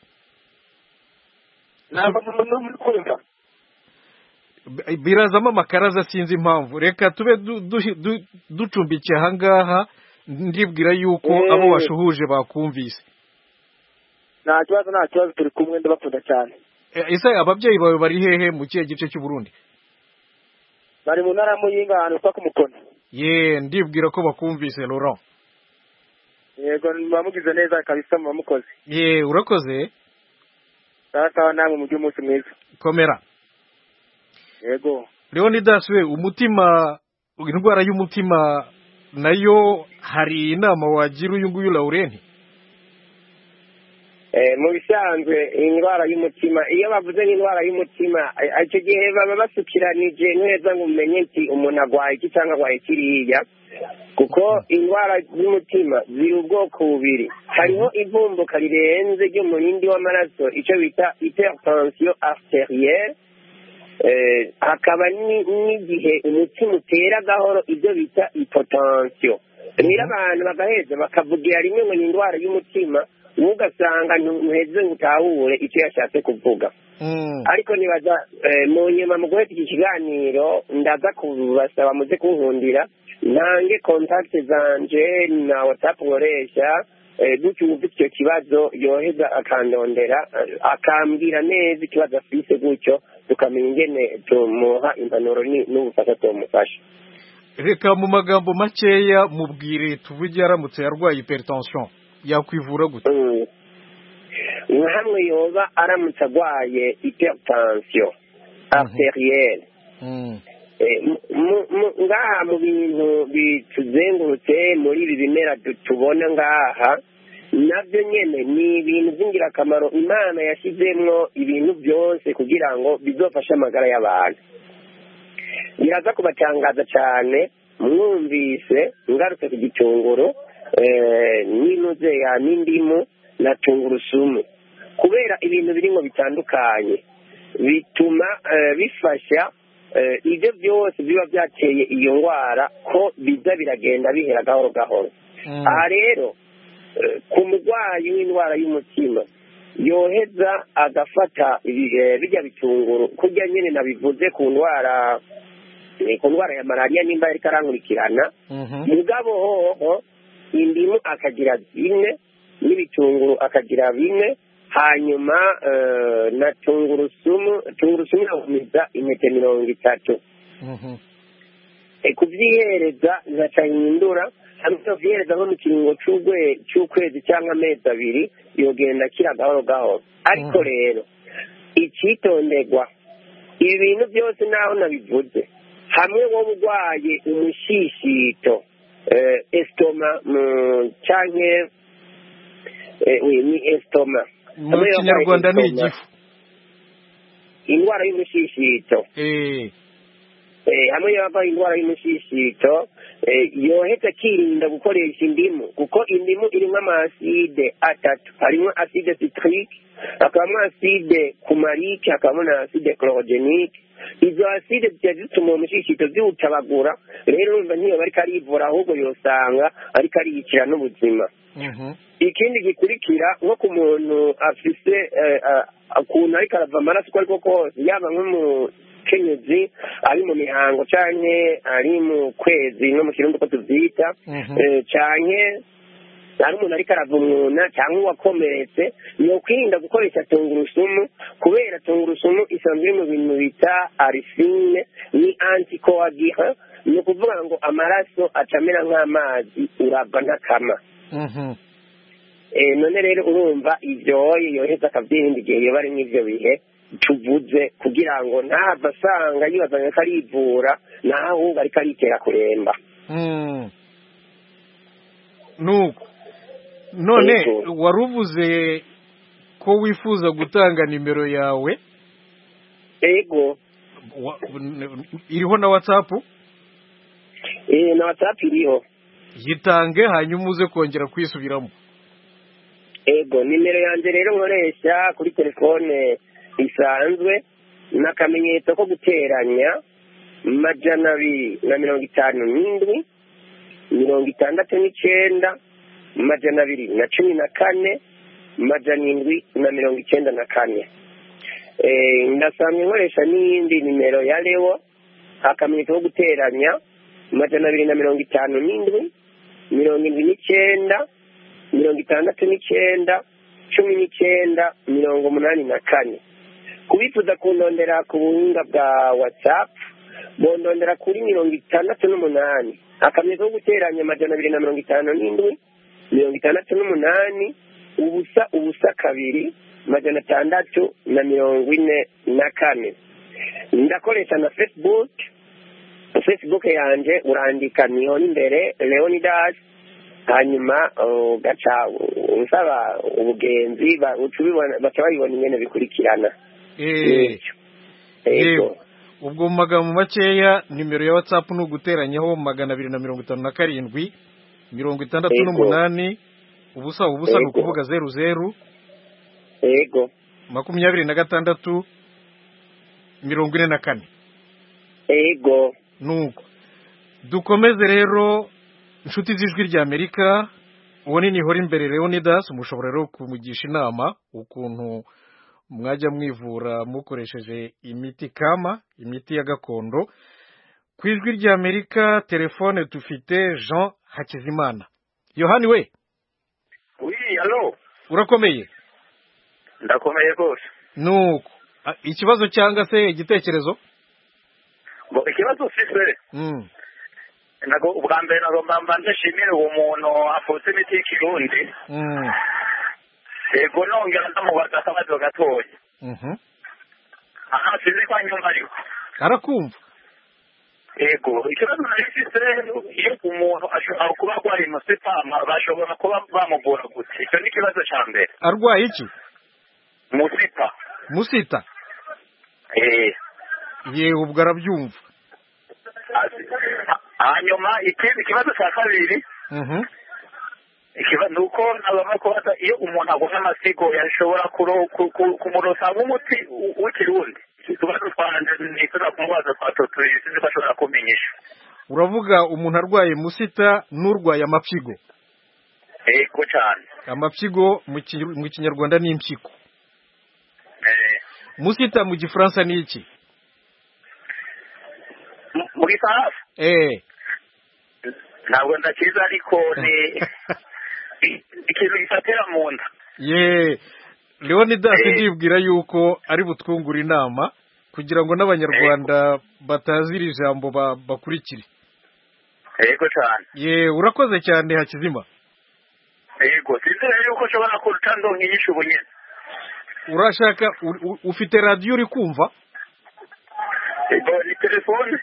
Birazamo amakaraza sinzi impamvu. Reka tube ducumbikiye ahangaha, ndibwira yuko abo washuhuje bakumvise. Nta kibazo turi kumwe, ndabakunda cyane. Ese ababyeyi bawe bari hehe, mu kihe gice cy'u Burundi? Bari mu ntara y'Amuyinga ahantu kwa Kumukoni. Ndibwira ko bakumvise Laurent. Yego, bamugize neza kabisa, mubamukoze. Urakoze. Sawa namwe mu by'umunsi mwiza. Komera. Yego. Leonidas we, indwara y'umutima nayo hari inama wagira uyu nguyu Laurent? Mu bisanzwe indwara y'umutima, iyo bavuze indwara y'umutima, icyo gihe baba basukiranije neza ngo umenye ati umuntu agwaye iki cyangwa agwaye kiriya, kuko indwara y'umutima ziri ubwoko bubiri. Hariho ivumbuka rirenze ry'umurindi w'amaraso, icyo bita hypertension arterielle, hakaba n'igihe umutima utera gahoro, ibyo bita hypotension. Rero abantu bagaheza bakavugira rimwe ngo ni indwara y'umutima, ugasanga ntuheze ngo utahure icyo yashatse kuvuga. Ariko nibaza mu nyuma mu guhita iki kiganiro ndaza kubasaba muze kunkundira ntange contact zanje na WhatsApp nkoresha, gutyo ufite icyo kibazo yoheza akandondera akambwira neza ikibazo afise, gutyo tukamenya ingene tumuha impanuro n'ubufasha tumufasha. Reka mu magambo makeya mubwire tuvuge aramutse yarwaye hypertension yakwivura gute? Hamwe yoba aramutse agwaye hypertension arterielle, ngaha mu bintu bituzengurutse muri ibi bimera tubona ngaha, nabyo nyene ni ibintu by'ingirakamaro Imana yashyizemwo ibintu byose kugira ngo bizofashe amagara y'abantu. Biraza kubatangaza cyane mwumvise ngarutse ku gitunguru n'indimu na tungurusumu, kubera ibintu birimo bitandukanye bituma bifasha ibyo byose biba byateye iyo ndwara ko biza biragenda bihera gahoro gahoro. Aha rero ku murwayi w'indwara y'umutima yoheza agafata bijya bitunguru kurya nyine nabivuze ku ndwara ya malariya nimba yariko arankurikirana, mugabo hoho indimu akagira 4 n'ibitunguru akagira 4, hanyuma na tungurusumu yagumiza intete 30. Kubyihereza ntacahindura, hamwe vyihereza nko mu kiringo c'ukwezi cyangwa amezi 2 yogenda kira gahoro gahoro. Ariko rero icitondegwa, ibi bintu byose naho nabivuze, hamwe wowe urwaye umushishito estoma canke ni estoma, mu Kinyarwanda ni igifu, indwara y'umushishito, hamwe y'abarwaye indwara y'umushishito yoheza akirinda gukoresha indimu kuko indimu irimo amaside atatu, harimo aside citrique, hakabamo aside kumarike, hakabamo na aside chlorogenique. Izo aside zijya zituma umushishito ziwutabagura, rero urumva ntiyo bariko arivura ahubwo yosanga ariko ariyicira n'ubuzima. Ikindi gikurikira nko ku muntu afise ukuntu ariko arava amaraso uko ariko kose, yaba nk'umukenyezi ari mu mihango canke ari mu kwezi no mu kirundi uko tuvyita, canke hari umuntu ariko arava umwuna cyangwa uwakomeretse, ni ukwirinda gukoresha tungurusumu kubera tungurusumu isanzwe iri mu bintu bita arifine, ni anticoagulant, ni ukuvuga ngo amaraso acamera nk'amazi urava ntakama. None rero urumva ivyo yoheza akavyirinda igihe yoba ari nk'ivyo bihe tuvuze kugira ngo ntahava asanga yibazanya ko arivura naho ahubwo ariko aritera kuremba. Nuko none waruvuze ko wifuza gutanga nimero yawe? Ego. Iriho na WhatsApp? Na WhatsApp iriho. Yitange hanyuma uze kongera kwisubiramo. Ego, nimero yanjye rero nkoresha kuri telefone isanzwe n'akamenyetso ko guteranya 257 59 214 794. Ndasanzwe nkoresha n'iyindi nimero ya Leo, akamenyetso ko guteranya 257 79 69 19 kubifuza kundondera ku buhinga bwa WhatsApp bondondera kuri 68 akamenyetso ko guteranya 257 68 ubusa 2 644. Ndakoresha na Facebook yanje urandika niho imbere Leonidas, hanyuma gaca usaba ubugenzi baca bayibona ingene bikurikirana. Yego, ubwo mu magambo makeya nimero ya WhatsApp ni uguteranyaho 257 68 ubusa ni ukuvuga 00 yego 26 44. Yego, nuko dukomeze rero inshuti z'ijwi rya Amerika. Uwo ni Nihora Imbere Leonidas, mushobora rero kumugisha inama ukuntu mwajya mwivura mukoresheje imiti kama, imiti ya gakondo. Ku ijwi rya Amerika telefone tufite Jean Hakizimana. Yohani we? Oui, allo. Urakomeye? Ndakomeye rwose. Nuko ikibazo cyangwa se igitekerezo? Ikibazo ufise nago ubwa mbere nagomba ndashimire uwo muntu afutse imiti y'ikirundi. Yego, nongera ndamubaza akabazo gatoya. Sinzi ko anyumva ariko arakumva. Yego, ikibazo narifise iyo umuntu ashobora kuba arwaye musitama bashobora kuba bamuvura gute? Icyo ni ikibazo cya mbere. Arwaye iki? Musita. Yewe, ubwo arabyumva. Hanyuma ikindi kibazo cya kabiri nuko nabama kubaza iyo umuntu agumye amasigo yashobora kumurosa nk'umuti w'ikirundi. Ikibazo twanje nifuza kumubaza twatotoye sinzi ko ashobora kumenyesha. Uravuga umuntu arwaye musita n'urwaye amapfigo? Yego cyane. Amapfigo mu Kinyarwanda ni impyiko. Musita mu Gifaransa ni iki? Mu Gifaransa? Ntabwo ndakiza ariko ni ikintu gifatira mu nda. Leonidas ndibwira yuko ari butwungura inama kugira ngo n'abanyarwanda batazira ijambo bakurikire. Yego cyane. Urakoze cyane Hakizima. Yego, sinzi yuko ushobora kurutando nk'inyishu bunyene. Urashaka ufite radio uri kumva? Yego, ni telefone.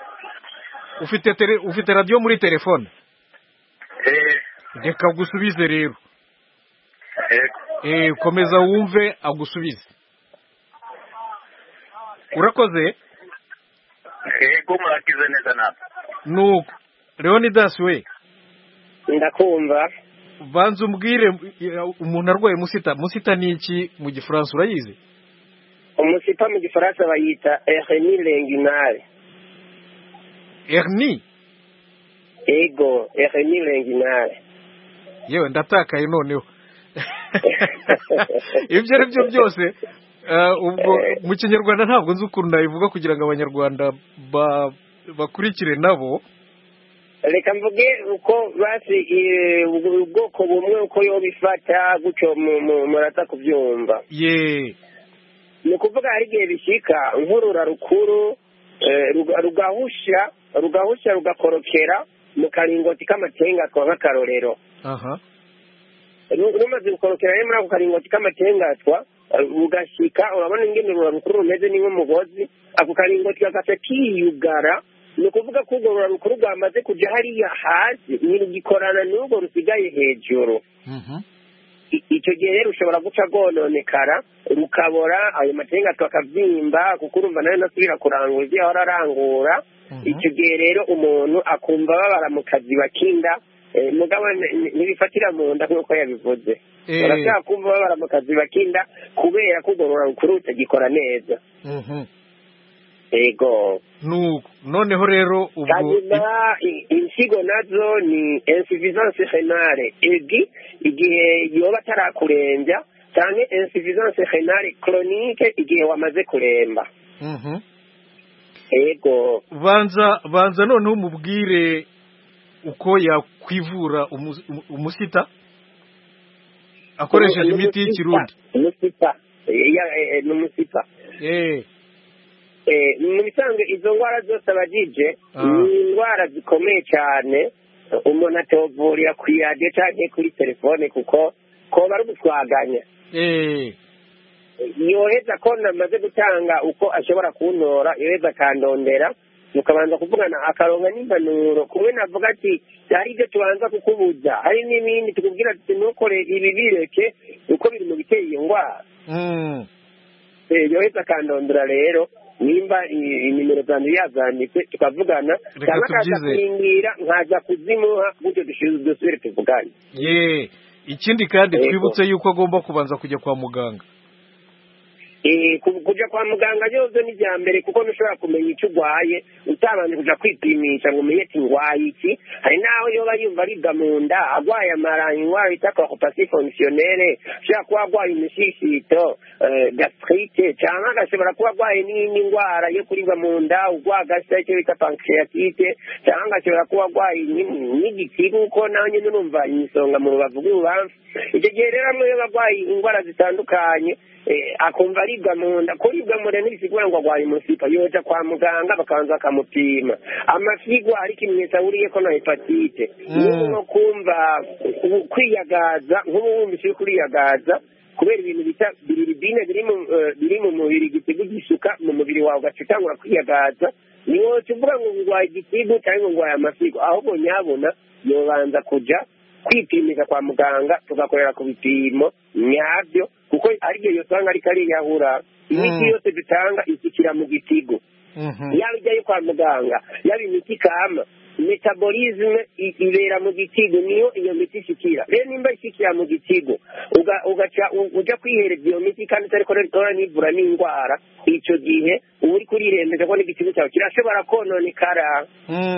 Ufite radio muri telefone? Reka gusubize rero. Komeza wumve agusubize. Urakoze? Yego, murakize neza nawe. Nuko Leonidas we ndakumva. banza umbwire umuntu arwaye musita ni iki mu gifaransa urayizi? Umusita mu gifaransa bayita hernie inguinale. Hernie? Ego, hernie inguinale. Yewe ndatakaye noneho. Ibyo ari byo byose ubwo mu kinyarwanda ntabwo nzi ukuntu nabivuga kugira ngo abanyarwanda bakurikire nabo. Reka mvuge uko basi ubwoko bumwe uko yo bifata gutyo murata kubyumva. Ye. Ni ukuvuga hari igihe bishika nkurura rukuru rugahusha rugakorokera mu karingoti k'amatenga nk'akarorero. Aha. Rumaze gukorokera rero muri ako karingoti k'amatengatwa ugashika urabona ingene rukuru rumeze ni nk'umugozi, ako karingoti kagaca kiyugara. Ni ukuvuga ko urwo rukuru rwamaze kujya hariya hasi ntirugikorana n'urwo rusigaye hejuru. Icyo gihe rero ushobora guca rwononekara rukabora, ayo matengatwa akabyimba kuko urumva nayo nasubira kurangura ibyo ahora arangura. Icyo gihe rero umuntu akumva babara mu kazi bakinda mugabo ntibifatira mu nda nk'uko yabivuze. Barashaka kumva babara mu kazi bakinda kubera ko urwo rukuru rutagikora neza. Ego. Nuko noneho rero ubwo insigo nazo ni insuffisance rénale igihe yoba atarakurembya cyangwa insuffisance rénale chronique igihe wamaze kuremba. Ego. Banza noneho umubwire uko yakwivura umusita akoresheje imiti y'ikirundi. Umusita ni umusita. Mu bisanzwe izo ndwara zose abagije ni indwara zikomeye cyane umuntu atavurira ku radiyo cyangwa kuri telefone kuko koba ari ugutwaganya. Yoheza ko namaze gutanga uko ashobora kuntora, yoheza akandondera mukabanza kuvugana akaronka n'impanuro kumwe navuga ati hari ibyo tubanza kukubuza, hari n'ibindi tukubwira ati ntukore ibi bireke uko biri mu biteye iyo ndwara. Yoheza akandondera rero nimba inimero zanjye yazanditse tukavugana cyangwa akaza kuyimbwira nkaza kuzimuha gutyo dusubire tuvugane. Ikindi kandi twibutse yuko agomba kubanza kujya kwa muganga. Kujya kwa muganga byose ni bya mbere kuko ntushobora kumenya icyo urwaye utabanje kujya kwipimisha ngo umenye ati ndwaye iki. Hari n'aho yoba yumva aribwa mu nda arwaye amara, indwara bita occupation fonctionnelle, ashobora kuba arwaye imishishito gastrite, cyangwa agashobora kuba arwaye n'indi ndwara yo kuribwa mu nda urwagashya icyo bita pancreatite, cyangwa agashobora kuba arwaye n'igitigu kuko nawe nyine urumva imisonga mu rubavu rw'ububamfu. Icyo gihe rero amwe yo barwaye indwara zitandukanye akumva aribwa mu nda, kuribwa mu nda ntibisigura ngo arwaye umusipa, yoja kwa muganga bakabanza bakamupima amafigwa ari ikimenyetso ahuriyeko na hepatite. No kumva kwiyagaza nk'ubu wumvise uri kuriyagaza kubera ibintu bita bilirubine biri mu mubiri, igitigu gisuka mu mubiri wawe ugaca utangura kwiyagaza, niwo tuvuga ngo ngwaye igitigu cyangwa ngwaye amafigwa, ahubwo nyabona yobanza kuja kwipimisha kwa muganga tugakorera ku bipimo nyabyo kuko ari byo yosanga ari kariyahura. Imiti yose dutanga isukira mu gitigo, yaba ijyayo kwa muganga yaba imiti kama metabolisme ibera mu gitigo, niyo iyo miti ishikira. Rero nimba ishikira mu gitigo ugaca uja kwihereza iyo miti kandi utariko rero nivura n'indwara, icyo gihe uba uri kurirembeza ko n'igitigo cyawe kirashobora kononekara.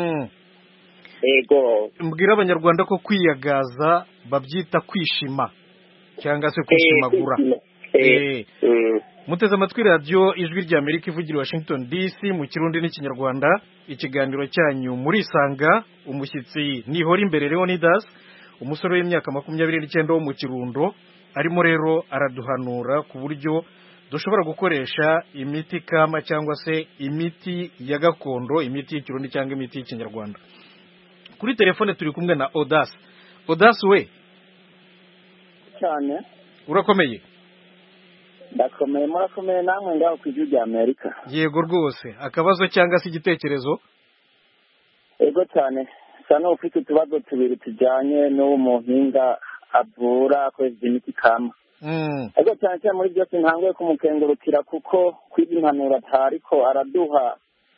Ego. Mbwira abanyarwanda ko kwiyagaza babyita kwishima cyangwa se kwishimagura. Muteze amatwi radiyo ijwi rya Amerika ivugira Washington DC mu kirundi n'ikinyarwanda. Ikiganiro cyanyu muri Sanga, umushyitsi nihora imbere Leonidas, umusore w'imyaka 29 wo mu Kirundo, arimo rero araduhanura ku buryo dushobora gukoresha imiti kama cyangwa se imiti ya gakondo, imiti y'ikirundi cyangwa imiti y'ikinyarwanda. Kuri telefone turi kumwe na Odas we cyane. Urakomeye? Ndakomeye. Murakomeye namwe ngaho ku ijwi rya Amerika? Yego rwose. Akabazo cyangwa se igitekerezo? Yego cyane. Sana ufite utubazo tubiri tujyanye n'uwo muhinga avura akoresheje imiti kama. Ego cyane cyane muri byose ntanguye kumukengurukira kuko kwiga impanuro atariko araduha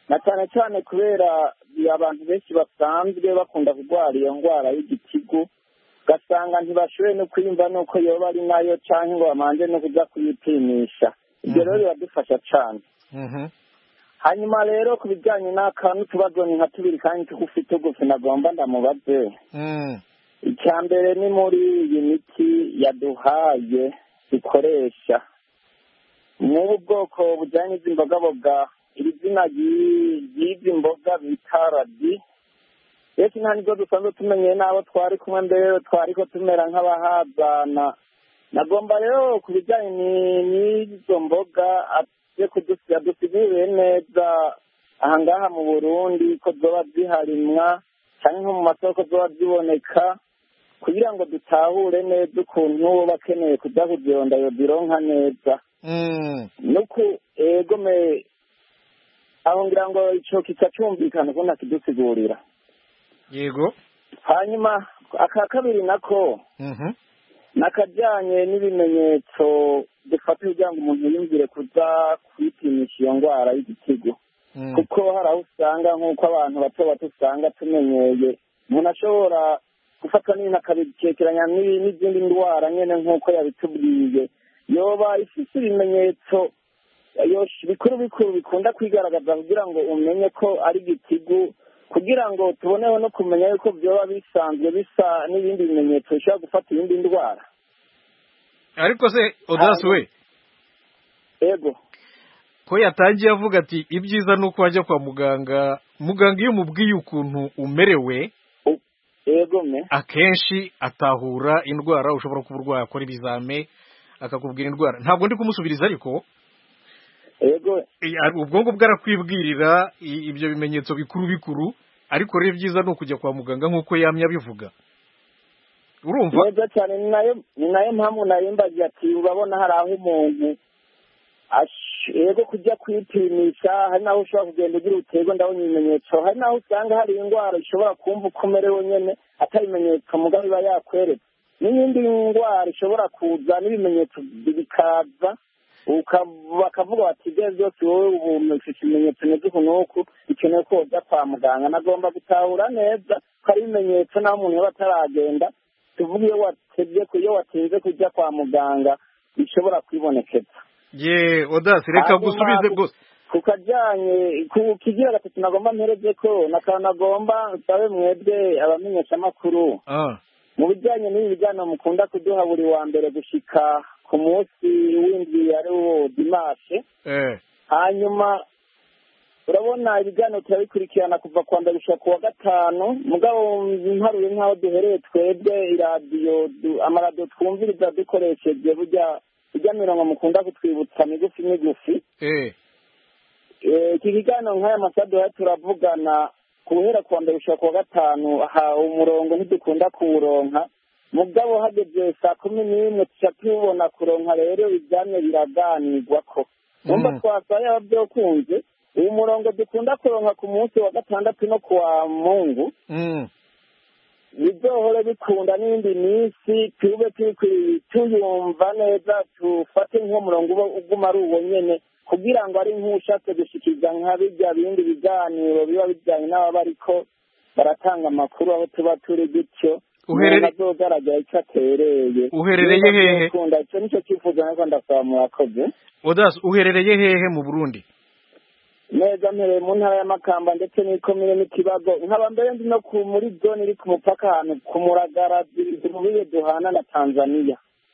na cyane cyane kubera abantu benshi basanzwe bakunda kurwara iyo ndwara y'igitigu ugasanga ntibashoboye no kwiyumva nuko yoba ari nayo cyangwa ngo bamanze no kujya kuyipimisha ibyo rero biradufasha cyane hanyuma rero ku bijyanye n'akantu tubazo ni nka tubiri kandi tugufi nagomba ndamubaze icya mbere ni muri iyi miti yaduhaye dukoresha n'ubu bwoko bujyanye n'izi mbogaboga iri zina ry'izi mboga bita radi rero nta nibwo dusanzwe tumenyeye n'abo twari kumwe mbere twari ko tumera nk'abahazana nagomba rero ku bijyanye n'izo mboga dusiguriye neza ahangaha mu Burundi ko zoba ziharimwa cyangwa nko mu masoko zoba ziboneka kugira ngo dutahure neza ukuntu bakeneye kujya kuzironda yo zironka neza nuko egome aho ngira ngo ico kica cyumvikana ko nakidusigurira yego hanyuma aka kabiri nako nakajyanye n'ibimenyetso dufata kugira ngo umuntu yumvire kuza kwipimisha iyo ndwara y'igitigu kuko hari aho usanga nk'uko abantu bato usanga tumenyeye umuntu ashobora gufatwa n'ibintu akabicekeranya n'izindi ndwara nyine nk'uko yabitubwiye yoba ifite ibimenyetso bikuru bikunda kwigaragaza kugira ngo umenye ko ari igitigu kugira ngo tuboneho no kumenya yuko byoba bisanzwe bisa n'ibindi bimenyetso bishobora gufata iyindi ndwara ariko se Odasi we yego ko yatangiye avuga ati ibyiza ni uko wajya kwa muganga iyo umubwiye ukuntu umerewe yego akenshi atahura indwara ushobora kuba urwaye akora ibizame akakubwira indwara ntabwo ndi kumusubiriza ariko yego ubwonko bwarakwibwirira ibyo bimenyetso bikuru ariko rero ibyiza ni ukujya kwa muganga nk'uko yamye abivuga urumva neza cyane ni nayo mpamvu narimbagiye ati urabona hari aho umuntu yego kujya kwipimisha hari n'aho ushobora kugenda ugira uterwa ndabona ibimenyetso hari n'aho usanga hari indwara ishobora kumva uko umerewe nyine atari ibimenyetso mugabo iba yakwereka n'iyindi ndwara ishobora kuza n'ibimenyetso bikaza bakavuga bati ibyo byose wowe ubu ufite ibimenyetso bimeze uku n'uku bikeneye ko ujya kwa muganga nagomba gutahura neza ko ari ibimenyetso naho umuntu yaba ataragenda tuvuge iyo watinze kujya kwa muganga bishobora kwibonekeza ye Odasi reka gusubize rwose ku kajyanye ku kigira gatatu nagomba mpereze ko nakanagomba nsabe mwebwe abamenyeshamakuru mu bijyanye n'ibi biganiro mukunda kuduha buri wa mbere gushika ku munsi w'indwi ari wo dimashe hanyuma urabona ibiganiro turabikurikirana kuva ku wa mbere gushika ku wa gatanu mugabo mparuye nk'aho duhereye twebwe iradiyo amaradiyo twumviriza dukoresheje burya mirongo mukunda kutwibutsa migufi iki kiganiro nk'aya masaha turavugana guhera ku wa mbere gushika ku wa gatanu umurongo ntidukunda kuwuronka mugabo hageze saa 11 tuca tubona kuronka rero ivyamye biraganirwa ko numva twasaye abavyokunze uyu murongo dukunda kuronka ku munsi wa gatandatu no ku wa Mungu bizohore bikunda n'indi minsi tube tuyumva neza tufate nk'umurongo uguma ari uwo nyene kugira ngo ari nk'ushatse gushikiriza nka bijya bindi biganiro biba bijyanye n'aba bariko baratanga amakuru aho tuba turi gutyo azogaragara icyo atereye uherereye hehe icyo nicyo cyifuzo nako ndasaba murakoze Odasi uherereye hehe mu Burundi neza mpereye mu ntara y'Amakamba ndetse n'ikomine n'ikibazo nkaba mbere ndi no muri zone iri ku mupaka ahantu ku Muragara duhuye duhana na Tanzania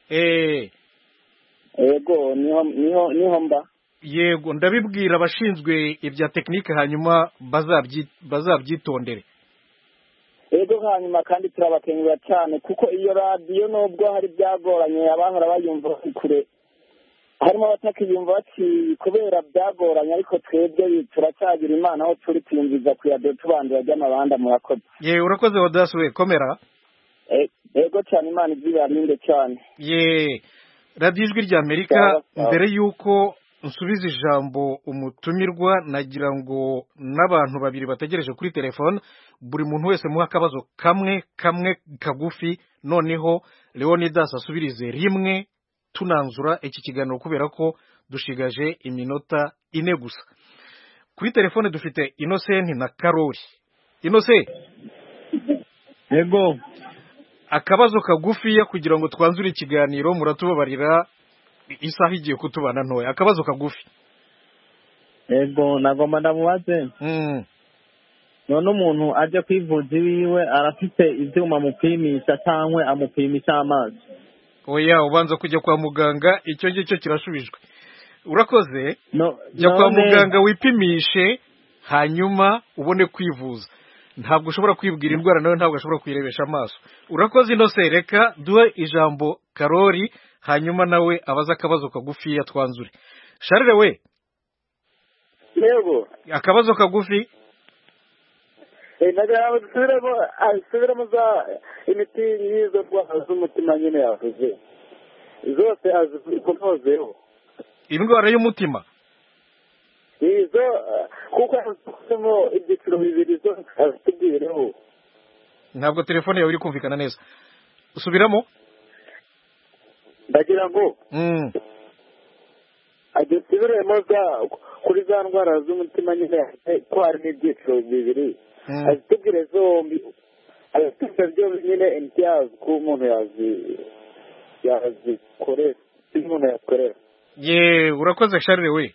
yego niho mba yego ndabibwira abashinzwe ibya tekinike hanyuma bazabyitondere yego hanyuma kandi turabakengurira cyane kuko iyo radiyo nubwo hari byagoranye abahora bayumva kure harimo abatakiyumva bati kubera byagoranye ariko twebwe turacyagira imana aho turi tuyumviza ku radiyo tubandura ry'amabanda murakoze ye urakoze Odasi we komera yego cyane imana izibarinde cyane ye radiyo ijwi rya Amerika mbere y'uko nsubiza ijambo umutumirwa nagira ngo n'abantu babiri bategereje kuri telefone buri muntu wese muha akabazo kamwe kagufi noneho Leonidas asubirize rimwe tunanzura iki kiganiro kubera ko dushigaje iminota 4 gusa kuri telefone dufite Innocent na Karori. Innocent, yego, akabazo kagufiya kugira ngo twanzure ikiganiro, muratubabarira isaha igiye kutubana ntoya. Akabazo kagufi. yego, nagomba ndamubaze. None umuntu aje kwivuza iwiwe arafite ivyuma mupimisha cyangwa amupimisha amazi? Oya, ubanza kujya kwa muganga, icyo ngicyo kirashubijwe. Urakoze? Jya kwa muganga wipimishe, hanyuma ubone kwivuza. Ntabwo ushobora kwibwira indwara nawe, ntabwo ashobora kuyirebesha amaso. Urakoze Innocent, reka duhe ijambo Karori, hanyuma nawe abaza akabazo kagufiya twanzure. Charles we, yego, akabazo kagufi. nagira asubiremo za imiti y'izo ndwara z'umutima nyine yavuze zose azikomozeho. Indwara y'umutima izo kuko azifitemo ibyiciro bibiri zose azitubwireho. Ntabwo telefone yawe iri kumvikana neza, usubiramo. ndagira ngo agisubiremo kuri za ndwara z'umutima nyine ko harimo ibyiciro bibiri, azitubwire zombi, azitubwire byombi nyine imitiyazi ko umuntu yazikorera, umuntu yakorera. Ye, urakoze Charles we.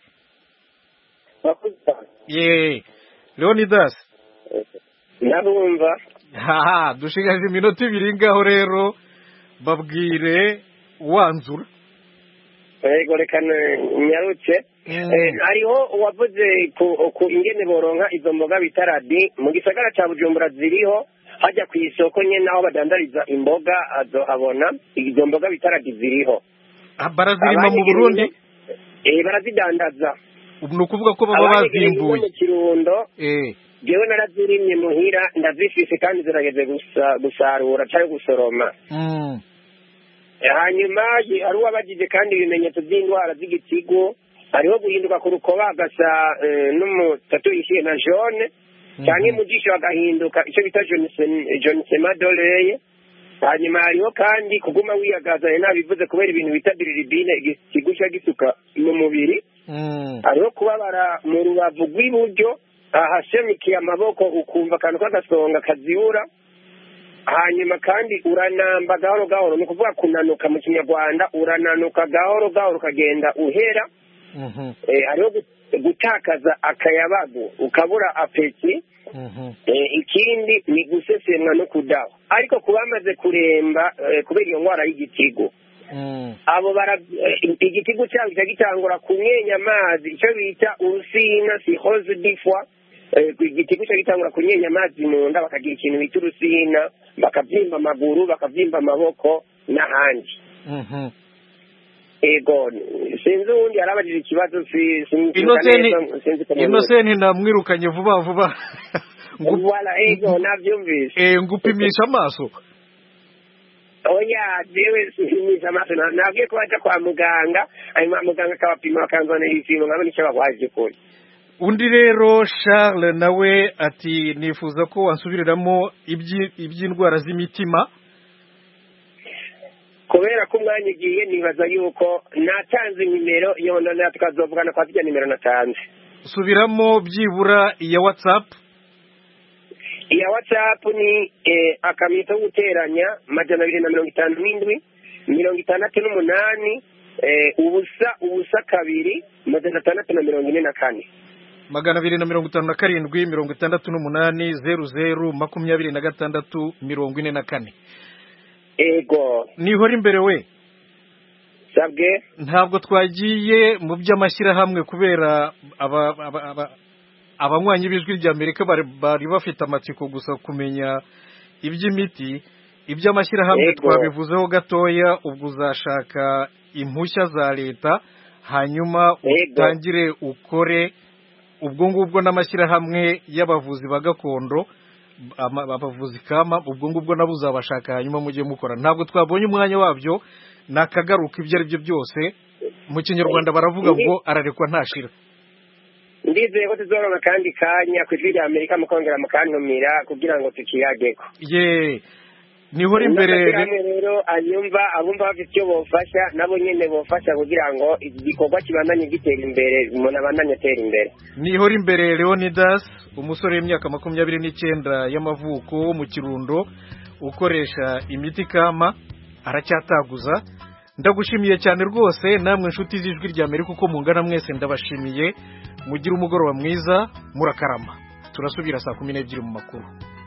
Ye, Leonidas. Ndabumva. Haha, dushigaje iminota 2 ngaho rero, babwire wanzura. Yego, reka nyaruke. Hariho uwavuze ku ingene boronka izo mboga bita radi mu gisagara cya Bujumbura ziriho, hajya ku isoko nyine aho badandariza imboga azohabona izo mboga bita radi ziriho. Barazirima mu Burundi? Barazidandaza. Ni ukuvuga ko baba bazimbuye. Mu Kirundo. Jewe narazirimye muhira, ndazifise kandi zirageze gusarura cyangwa gusoroma. Hanyuma hari uwabagije kandi ibimenyetso by'indwara z'igitigu, hariho guhinduka ku rukoba agasa n'umutatu yishiye na jaune, cyangwa mu jisho agahinduka icyo bita jaunissement d'oreille. Hanyuma hariho kandi kuguma wiyagaza, nabivuze kubera ibintu bita bilirubine, igitigu cyo gisuka mu mubiri. Hariho kubabara mu rubavu rw'iburyo, ahashamikiye amaboko ukumva akantu k'agasonga kaziura. Hanyuma kandi uranamba gahoro gahoro, ni ukuvuga kunanuka mu Kinyarwanda, urananuka gahoro gahoro ukagenda uhera. Hariho gutakaza akayabagu, ukabura apeti. Ikindi ni gusesemwa no kudaho. Ariko kubamaze kuremba kubera iyo ndwara y'igitigu, abo igitigu cyabo gitangura kunyenya amazi, icyo bita urusina cirrhose du foie. Igitigu cyo gitangura kunyenya amazi mu nda, bakagira ikintu bita urusina, bakabyimba amaguru, bakabyimba amaboko n'ahandi. Ego, sinzi ubundi yarabajije ikibazo. Innocent namwirukanye vuba vuba. Wala ego nabyumvise. Ngupimisha amaso. Oya, jewe sipimisha amaso, nabwiye ko baja kwa muganga, hanyuma muganga akabapima bakanzanira ibipimo nkabona icyo bagwaje kuri. Undi rero Charles nawe ati nifuza ko wansubiriramo iby'indwara z'imitima. Kubera ko umwanya ugiye nibaza yuko natanze nimero iyo none tukazovugana kwa zijya nimero natanze. Subiramo byibura iya WhatsApp. Iya WhatsApp ni akamito guteranya 257 58 ubusa 2 644 257 58 00 Ego. Nihora imbere we. Sabwe. Ntabwo twagiye mu by'amashyirahamwe kubera abanywanyi b'ijwi rya Amerika bari bafite amatsiko gusa kumenya iby'imiti. Iby'amashyirahamwe twabivuzeho gatoya, ubwo uzashaka impushya za leta, hanyuma utangire ukore ubwo ngubwo n'amashyirahamwe y'abavuzi ba gakondo, abavuzi kama, ubwo ngubwo nabo uzabashaka hanyuma mujye mukora. Ntabwo twabonye umwanya wabyo, nakagaruka ibyo ari byo byose. Mu Kinyarwanda baravuga ngo ararekwa ntashira. Ndizeye ko tuzoronka kandi kanya ku ijwi rya Amerika mukongera mukantumira kugira ngo tukiyageko. nihora imbere rero abumva bafite icyo bofasha nabo nyine bofasha kugira ngo igikorwa kibandanye gitera imbere umuntu abandanye atera imbere. nihora imbere Leonidas umusore w'imyaka 29 y'amavuko wo mu Kirundo ukoresha imiti kama aracyataguza. Ndagushimiye cyane rwose namwe inshuti z'ijwi rya Amerika uko mungana mwese ndabashimiye. Mugira umugoroba mwiza murakarama. Turasubira saa 12 mu makuru.